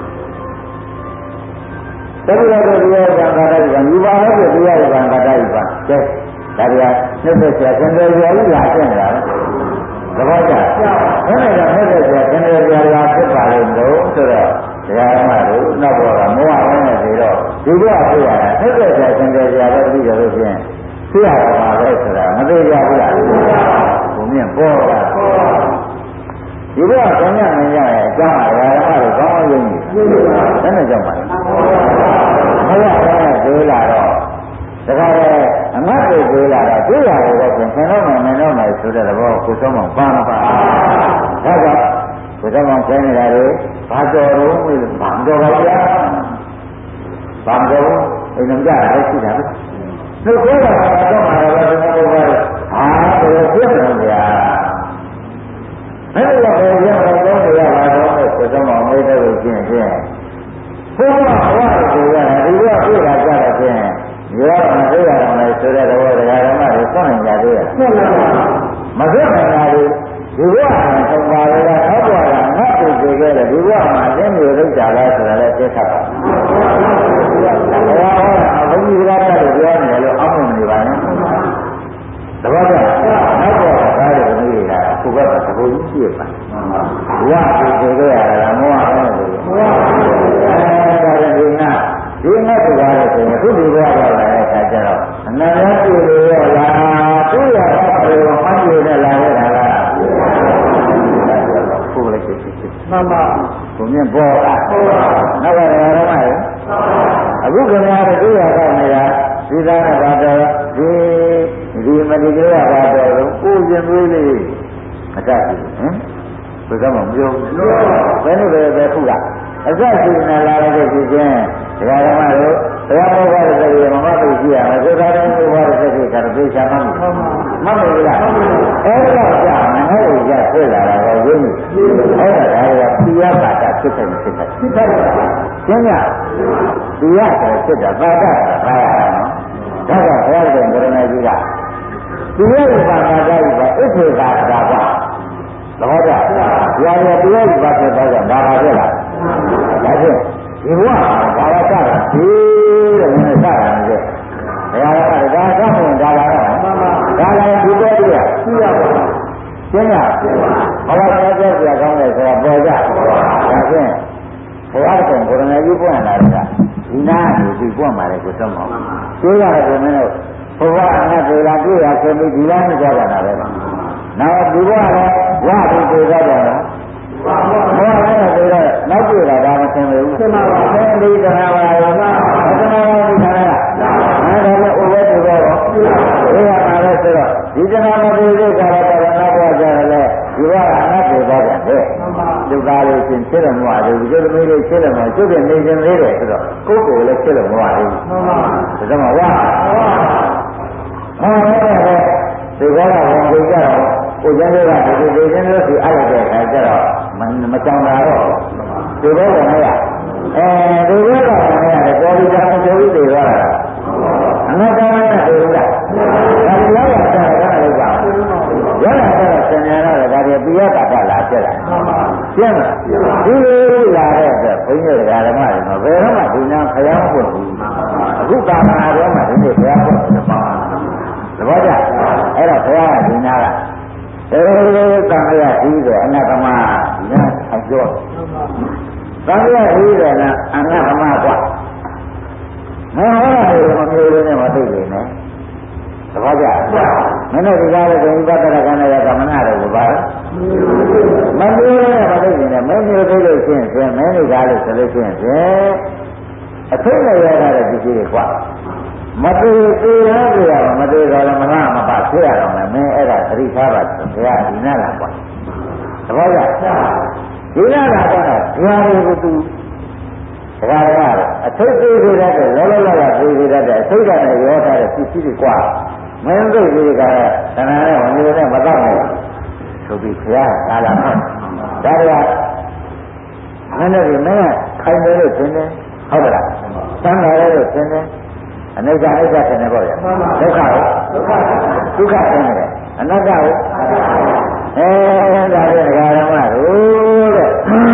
တတိယတို့ဒီရပံသာတယူပံယူပါလို့ဒီရယူပံသာတယူပံကဲဒါကြနှုတ်ဆက်ဆရာသင်္ကေတရာကြီးလာဖြစ်နေတာသဘောကျဘယ်နဲ့ကနှုတ်ဆက်ဆရာသင်္ကေတရာလာဖြစ်ပါလိမ့်လို့ဆိုတော့တရားဓမ္မတို့နောက်တော့ကမောဟနဲ့ဆိုတော့ဒီကဖြစ်ရတာနှုတ်ဆက်ဆရာသင်္ကေတရာတော့ပြီးတော့လို့ချင်းသိရပါပဲဆိုတာမသိကြဘူးလားဘုမြင့်ပေါ်တာဒီကကောင်းရမင်းရရဲ့အကြောင်းအရာဓမ္မတို့ကောင်းအောင်ယုံကြည်ဘယ်နဲ့ကြောင့်ပါလဲဘုရားကသေးလာတော့တခါတည်းအမတ်တွေသေးလာတော့တွေ့ရတယ်တော့ပြန်ဆင်တော့မယ်ဆိုတဲ့သဘောကိုဆုံးမပါမပါဒါကြောင့်ကိုဆုံးမဆင်းနေတာလေဘာတော်တော့ဘာတော်ပါဗျာဘာတော်အိမ်လုံးကြရရှိတာပဲသူကိုယ်ကတော့မှာတော့ဒီလိုပဲဟာဘယ်ဖြစ်နေကြအဲ့ဒီလိုပဲရအောင်တော့ရပါတော့ကိုယ်ဆုံးမမေးတော့ချင်းဘုရားဟောဆိုရတာဒီကပြည့်တာကြတော့ဖြင့်ရောမသိရတော့မယ်ဆိုတဲ့ဘောတရားဓမ္မတွေစောင့်နေကြသေးရဲ့မသိနိုင်တာလေဒီဘဝမှာသုံးပါးကထောက်ပေါ်တာငတ်ကိုကြည့်ခဲ့တယ်ဒီဘဝမှာအင်းမျိုးလောက်ကြလားဆိုတာလည်းသိခါပါဘုရားဟောတာဘုန်းကြီးကတည်းကပြောနေတယ်လို့အောက်မနေပါနဲ့တပတ်ကနောက်တော့ကားတွေနေနေတာကိုယ်ကသဘောကြီးရှိရပါဘုရားကိုကြည့်ခဲ့ရတာမောဟနဲ့လို့ဘုရားဒါလည်းဒီငါဆိုတာလည်းဆိုရင်ခုဒီဘဝရောက်လာတဲ့အခါကျတော့အနန္တပြည့်လို့ရလားသူ့ရတာကိုမှတ်ရတဲ့လာတဲ့ခါကကိုယ်လည်းဖြစ်မှန်ပါဘုံမြင်ပေါ်တာနောက်ကလည်းရမှာလေအခုခင်ဗျားတို့သူ့ရတာနေတာဒီသားနဲ့ပါတော့ဒီမတိကရပါတော့ကိုယ်ရင်သွေးလေးအတတ်ပြီဟင်ဘယ်ကမှမပြောဘူးဘယ်နဲ့ပဲခုကအစရှိနေလာတဲ့ဒီချင်းတရားဓမ္မတို့တရားမောဟတဲ့စိတ်ရမမသိရှိရမယ်သုဒ္ဓတော်မောဟတဲ့စိတ်ကတော့သိချာမှမဟုတ်ဘူးမှတ်လို့လားအဲ့ဒါကြောင့်ငါ့ကိုရဖြစ်လာတာကိုရင်းနေအဲ့ဒါကပိယပါဒဖြစ်တယ်ဖြစ်တယ်ရှင်းကြပိယဆိုဖြစ်တာပါဒဆိုတာပါရတာနော်ဒါကဘုရားရှင်ကရဏကြီးကပိယပါဒကြီးကဣသေသာတာကသဘောကျရာရပိယပါဖြစ်တော့ဒါပါဖြစ်လားဒါဖြင့်ဒီဘဝဘာဝစတာဒီတဲ့မင်းစတာနေတယ်ဘယ်ဟာကဒါကမှဒါလာတော့ဒါလည်းဒီတော့ပြရရှိရပါရှင်းရဘာဝစတဲ့ပြကောင်းတယ်ဆိုတာပေါ်ကြဒါဖြင့်ဘုရားရှင်ကိုရဏကြီးပွင့်လာတာဒီနာနေပြီးပွင့်ပါလေကိုသုံးပါသိရတယ်ဆိုရင်တော့ဘုရားအနတ်တွေကတွေ့ရဆိုပြီးဒီလားမကြပါလားပဲနောက်ဒီဘဝလည်းရပြီးတွေ့ကြတယ်နော်ဘာလဲဆိုတော့နောက်ပြတာဒါမသင်ဘူးသင်ပါပါသင်ဒီတရားပါရောသင်ပါပါဒီတရားကအဲ့ဒါလည်းဥပ္ပဒေဘောတော့ဒီကမှာလဲဆိုတော့ဒီတရားမသိသေးကြတော့နောက်ဘဝကြတယ်လေဒီဘဝအနတ်တွေတော့တယ်ဒုက္ခလေးရှင်ဖြစ်တယ်မဟုတ်ဘူးဒီလိုသမီးလေးဖြစ်တယ်မဟုတ်ကျွတ်ပြနေခြင်းလေးတယ်ဆိုတော့ကိုယ်ကိုယ်လည်းဖြစ်တယ်မဟုတ်ဘူးမှန်ပါဒါကြောင့်ဝါဒီဘောကဝင်ကြတော့ကိုကျန်းလေးကဒီချင်းလို့စီအဲ့တဲ့အခါကျတော့မကြောင်တာတော့ဒီဘောကလည်းဒီဘောကလည်းပေါ်ပြီးတာဆိုပြီးတွေသွားတာအနာဂတ်နဲ့တွေ့ဘူးလားဒါလည်းရောက်တာလည်းကြောက်ရောက်လာတော့ဆင်ညာတော့ဒါတွေပြရတာကလာပြက်လာရှင်းလားဒီလိုလာတဲ့အတွက်ဘုန်းကြီးဓမ္မတွေမှာဘယ်တော့မှဒီနာခရမ်းဖို့ဘူးအခုကာမနာတော့မှဒီနေ့ဘုရားဖို့တယ်ပေါ့သဘောကျအဲ့တော့ဘုရားကဒီနာကတံရကြီးတယ်အနတ္တမညာအကျော်တံရကြီးတယ်လားအနတ္တမကွာမဟောရတယ်မမျိုးလေးနဲ့မသိနေနဲ့သဘောကျမင်းတို့ဒီကားလည်းဒီပတ္တရကဏ္ဍရကမနာတယ်ဘာမမျိုးလေးနဲ့မသိနေနဲ့မင်းမျိုးသိလို့ရှင်းဖြင့်မင်းတို့ကားလို့ဆိုလို့ရှင်းဖြင့်အထိတ်နဲ့ရတာတဲ့ဒီကြီးတွေကွာမသေးသေးရကြရမသေးတော့လည်းမလားမပါဖြစ်ရတော့မယ်မင်းအဲ့ဒါသတိထားပါဆိုဘုရားဒီနာလာကွာသဘောကျဒီနာလာတော့ဒီဟာတွေကိုသူဒါကအထိတ်သေးသေးတဲ့လောလောလတ်သေးသေးတဲ့အထိတ်ကနဲ့ရောထားတဲ့ပစ္စည်းတွေကွာမင်းတို့ဒီကတဏှာနဲ့ဝင်နေတဲ့မတော့ဘူးဆိုပြီးဘုရားကာလာဟောဒါတွေကမင်းတို့ဒီမင်းခိုင်တယ်လို့ထင်တယ်ဟုတ်လားသံဃာလည်းလို့ထင်တယ်အနိစ္စအိစ္ဆထင်တယ်ပေါ့ဗျာဒုက္ခကိုဒုက္ခထင်တယ်အနတ္တကိုဒါဖြင့်ဒကာရမတို့တဲ့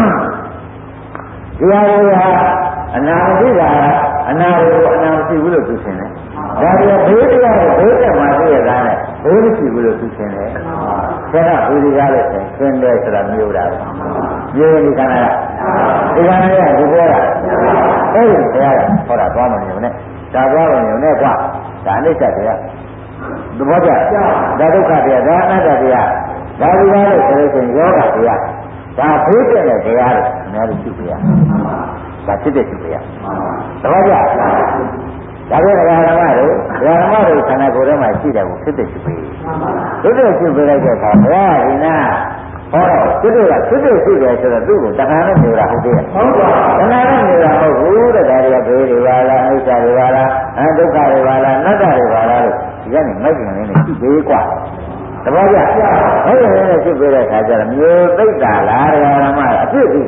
ဒီဟာကအနာမရှိတာအနာကိုအနာမရှိဘူးလို့သူထင်တယ်ဒါပြီးဘေးတရားကိုဘေးတက်မှသိရတာနဲ့ဘေးမရှိဘူးလို့သူထင်တယ်ဆရာကဘေးတရားလို့ထင်တယ်ဆိုတာမျိုးတာမျိုးဒီကံကဒီကံရဒီဘောကအဲ့ဒီဘုရားကဟောတာသွားမနေဘူးနဲ့ဒါသွားလို့ရုံနဲ့ကွာဒါအနိစ္စတရားသဘောကျဒါဒုက္ခတရားဒါအနတ္တတရားဒါဒီကားလို့ဆိုလို့ရှိရင်ယောဂတရားဒါဖေးတဲ့တရားတွေအများကြီးရှိပြရဒါဖြစ်တဲ့ရှိပြရသဘောကျဒါပဲဓမ္မတို့ခန္ဓာကိုယ်ထဲမှာရှိတယ်ကိုဖြစ်တဲ့ရှိပြဖြစ်တဲ့ရှိပြလိုက်တဲ့အခါဘုရားဒီနာဟောဖြစ်တဲ့ရှိတယ်ဆိုတော့သူ့ကိုတဏှာနဲ့နေတာဟုတ်တယ်ဟုတ်ပါတဏှာနဲ့နေတာမဟုတ်ဘူးတဲ့ဒါတွေကဘေးတွေပါလားအိစ္ဆာတွေပါလားဒုက္ခတွေပါလားနတ္တတွေပါလားလို့ဒီကနေမိုက်ကျင်နေရှိသေးกว่าသဘောကျဟုတ်တယ်နဲ့ရှိပေးတဲ့အခါကျတော့မျိုးသိတာလားဓမ္မအဖြစ်သိတာလား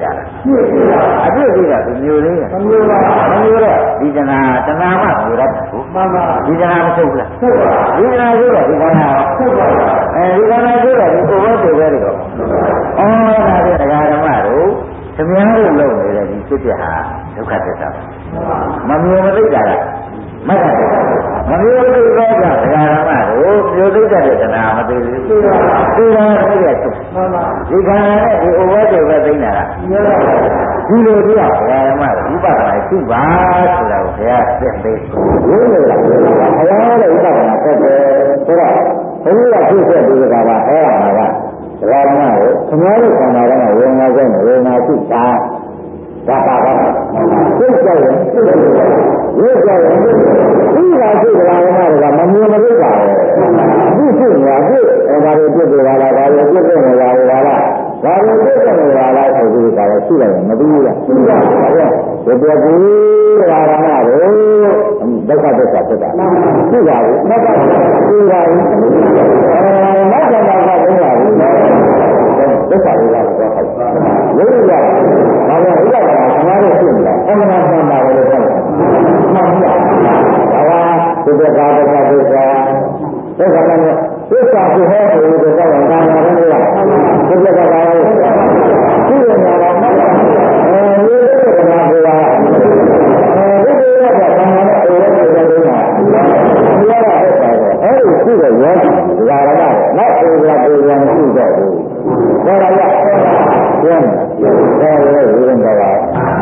အပြည့်ပြီးတော့မျိုးလေးမမျိုးတော့ဒီတဏှာမှမျိုးရတယ်ဟုတ်မှန်ပါဒီတဏှာမထုတ်ဘူးလားထုတ်ပါဒီတဏှာဆိုတော့ဒီတဏှာထုတ်ပါဒီတဏှာဆိုတော့ဒီကိုယ်ဘောတွေပဲတော့ဒါတဲ့တရားဓမ္မတို့သမ ्या တို့လုပ်နေတဲ့ဒီဖြစ်ဖြစ်ဟာဒုက္ခသစ္စာမမျိုးမသိတာလားမဟုတ်ပါဘူးမမျိုးသိတော့ကြောင့်တရားဓမ္မတို့မျိုးသိတဲ့တဏှာမသိဘူးသိတာသိတဲ့ချုပ်မှန်ပါဒီခန္ဓာနဲ့ဒီဥပ္ပဒေပဲသိနေတာဒီလိုပြတရားဓမ္မတို့ဥပဒနာရှိပါဆိုတာကိုဘုရားသင်ပေးရိုးလို့လားဘုရားလည်းဥပဒနာဆက်တယ်ဆိုတော့ဘုရားဖြစ်တဲ့ဒီကဘာဟဲ့မှာကတရားဓမ္မကိုသမ ्या တို့ခန္ဓာကဝေဒနာဆုံးဝေဒနာရှိတာဒါပါပါသိကြရင်သိကြရင်ဒီလာရှိတရားဓမ္မတွေကမမြင်မသိပါဘူးဒီရှိညာဒီဒါတွေပြည့်ပြပါလားဒါတွေပြည့်ပြနေပါလားဒါတွေပြည့်ပြနေပါလားဆိုပြီးဒါလည်းရှိတယ်မသိဘူးလားရှိပါဘူးဒီပြည့်တရားဓမ္မတွေဒုက္ခသစ္စာဖြစ်တာရှိပါဘူးမဟုတ်ပါဘူးရှိပါဘူးမဟုတ်ပါဘူးဒုက္ခတွေကတော့ဟုတ်ပါဘူးလို့ရတာဒါကဥပဒနာသမားတို့ရှိနေတာအမှန်မှန်ပါလို့ပြောတာမှန်ပါဒါကဒီကကာဒုက္ခသစ္စာဒုက္ခနဲ့သစ္စာကိုဟောတယ်လို့ပြောတာဒါမှမဟုတ်လားဒီကကာရောရှိနေတာတော့မှန်ပါဒီကကာကိုကဒီကကာကဘာမှမဟုတ်ဘူးလို့ပြောတာဒီကတော့ဟုတ်ပါတယ်အဲ့ဒီရှိတဲ့ရောဒါကနောက်အေးလာပြေးပြန်ရှိတော့ဘူးဟောရရကျင်းတယ်ဒါလည်းဝိရံတော်ပါ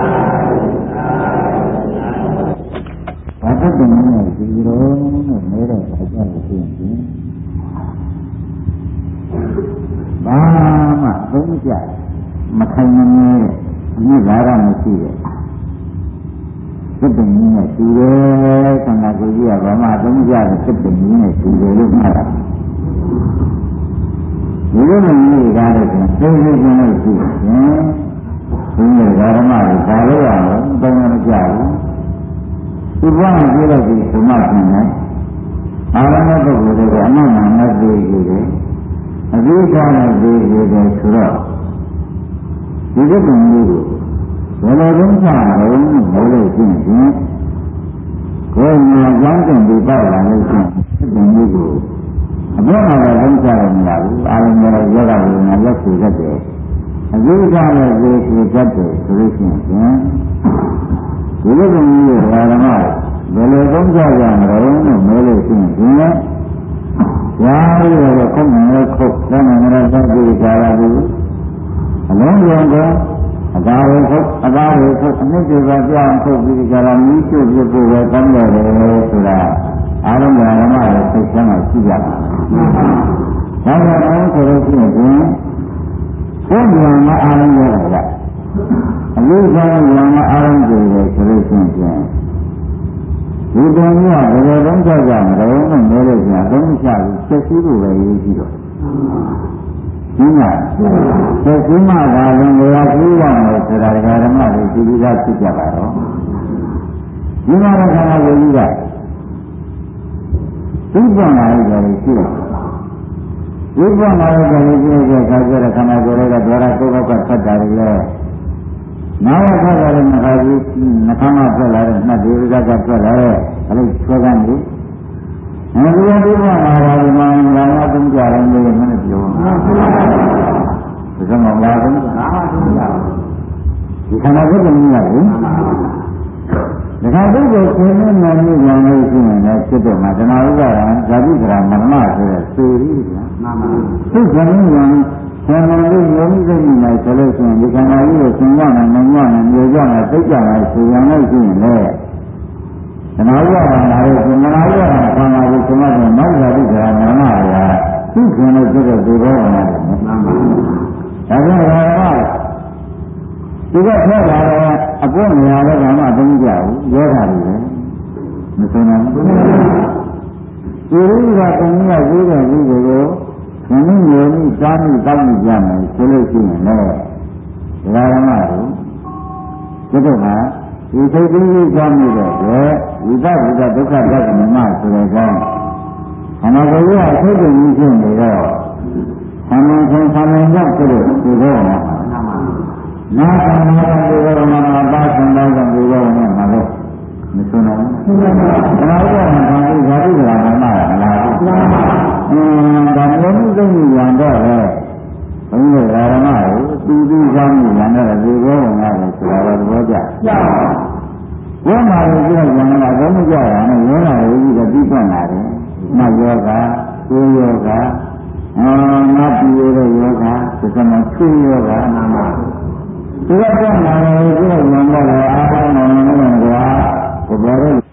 ဘာတတ်တယ်လဲဒီလိုနဲ့မဲတော့အကြောင်းကိုသိရင်ဘာမှသုံးကြမခိုင်မမြဲတဲ့ဒီလာရမရှိတဲ့စိတ်ပင်ကြီးနဲ့တူတယ်ခန္ဓာကိုယ်ကြီးကဘာမှသုံးကြတဲ့စိတ်ပင်ကြီးနဲ့တူတယ်လို့မှတ်တာဒီလိုမျိုးကားလို့သိသိချင်းလို့ရှိရင်ဒီလိုဓမ္မကိုဒါလို့ရအောင်သုံးမကြဘူးဒီဘဝမှာပြည့်တဲ့ဒီဓမ္မရှင်နဲ့အာရမပုဂ္ဂိုလ်တွေကအမှန်မှန်နဲ့သိကြတယ်အကျိုးထားနဲ့သိကြတယ်ဆိုတော့ဒီကိစ္စမျိုးကိုဘယ်လိုလုပ်ကြလဲလို့ရှိရင်ကိုယ်ညာကြောင်းတင်ပြီးပေါ့လာလို့ရှိရင်ဒီမျိုးကိုအပေါ်မှာလည်းလုံးကြရမလားဘူးအာရုံနဲ့ယောဂဝိညာဉ်လက်ရှိတတ်တယ်အကျိုးထားနဲ့သိကြတတ်တယ်ဆိုလို့ရှိရင်ဒီလိုမျိုးဓမ္မဘယ်လိုသုံးကြကြမလဲလို့မဲလို့ရှိရင်ဒီနဲ့ရာရီတော့ခုမှလည်းခုတ်တယ်နဲ့လည်းသတိကြရဘူးအလုံးစုံကအသာရခုတ်အသာရခုတ်အနှစ်တွေပါပြောင်းခုတ်ပြီးကြတာမြည်ချုပ်ပြဖို့ပဲကောင်းတယ်ဆိုတာအားလုံးဓမ္မရဲ့စိတ်ဆန်းမှရှိကြပါဒါကြောင့်အောင်ဆိုလို့ရှိရင်ကိုယ်ဉာဏ်မအားလုံးရတာကအလို့ဆောင်ဉာဏ်မအားလုံးကြည့်တယ်ဆိုလို့ရှိရင်ဒီပုံကဘယ်လိုလုံးကြကြမလဲလို့ပြောလို့ရှိရင်အသုံးချပြီးဆက်စည်းဖို့ပဲရည်ရှိတော့ဒီမှာဆက်စည်းမှသာလည်းနေရာကြီးရမယ်ဆိုတာဓမ္မတွေဒီလိုသာဖြစ်ကြပါတော့ဒီမှာတော့ခန္ဓာကိုယ်ကြီးကသိပ္ပံလာရတယ်ရှိတယ်ဒီပ္ပံလာရတယ်ရှိတဲ့အခါကျတော့ခန္ဓာကိုယ်ရဲ့ဒွါရကုတ်ကဖတ်တာလေနာဝဖတ်တာလည်းမခါဘူးနှခမ်းမဖတ်လာတဲ့နှတ်ဒီဥစ္စာကဖတ်လာတဲ့အလိဆွဲကန်းကြီးအဲဒီလိုဒီပ္ပံလာရတယ်မှာငါမသုံးကြတယ်လို့မနဲ့ပြောဒါကမှလာသုံးကြတာဒီခန္ဓာကိုယ်ကမြင်ရတယ်ဒါကဘုရားရှင်နဲ့နာမည်ကြောင့်လို့ရှိရင်လည်းဖြစ်တဲ့မှာတဏှာဥပါဒံဇာတိကရာမရဏဆိုတဲ့သေရီကမှန်ပါဘူးသူကလည်းဉာဏ်ဆံတော်လေးယောနိစိတ်နဲ့ဆိုလို့ရှိရင်ဒီခန္ဓာကြီးကိုသင်ရနိုင်နိုင်ရနိုင်မြေကြနိုင်သိကြနိုင်ဆိုရင်လည်းရှိရင်လည်းတဏှာဥပါဒံလာလို့ဒီမနာဥပါဒံဆံပါလို့ဆိုမှတော့နောက်ဇာတိကရာမရဏကသူ့ခင်လို့ဖြစ်တဲ့ဒီဘောကလည်းမှန်ပါဘူးဒါကြောင့်ဒီကထွက်လာတော့အပေါ်နေရာလည်းဘာမှသုံးကြဘူးယောဂါတွေပဲမဆုံးနိုင်ဘူးဒီလိုကတုံးရရေးတဲ့ဒီကိုခဏမျိုးမိတားမိတောက်မိကြမယ်ဆိုလို့ရှိရင်လည်းဓမ္မတို့ဒီတော့ဒီသိသိကြီးကြောင်းနေတဲ့ဝိပဿနာဒုက္ခသက္ကမမဆိုတဲ့ကြောင်းခန္ဓာကိုယ်ကအသိဉာဏ်ကြီးဖြစ်နေတော့ဆံမင်းဆံမင်းကြောင့်ဖြစ်လို့ဒီဘောမှာနာခံနာဒီဘောမှာပါဆံတော့ဒီဘောမှာမလို့မဆုံးနိုင်ဘူးဒါတော့ဘာလို့ဇာတိကလာမှမလားဒါမျိုးမှုသိဉာဏ်တော့ပဲဘုန်းကြီးဓမ္မကိုသူကောင်းဉာဏ်တော့ဒီဘောဝင်ရတယ်ဆိုတာတော့သဘောကျဝိမာရိကျဉာဏ်ကဘုန်းကြီးကြတာနဲ့ရောလာလို့ပြီးတော့ပြီးပွင့်လာတယ်။နတ်ယောဂကိုယ်ယောဂနတ်ပြည်ရဲ့ယောဂဒီကမှာချွေးယောဂနာမဒီကပွင့်လာလို့ပြီးတော့ဉာဏ်တော့အားလုံးနိုင်နေတယ်ကွာဒီဘော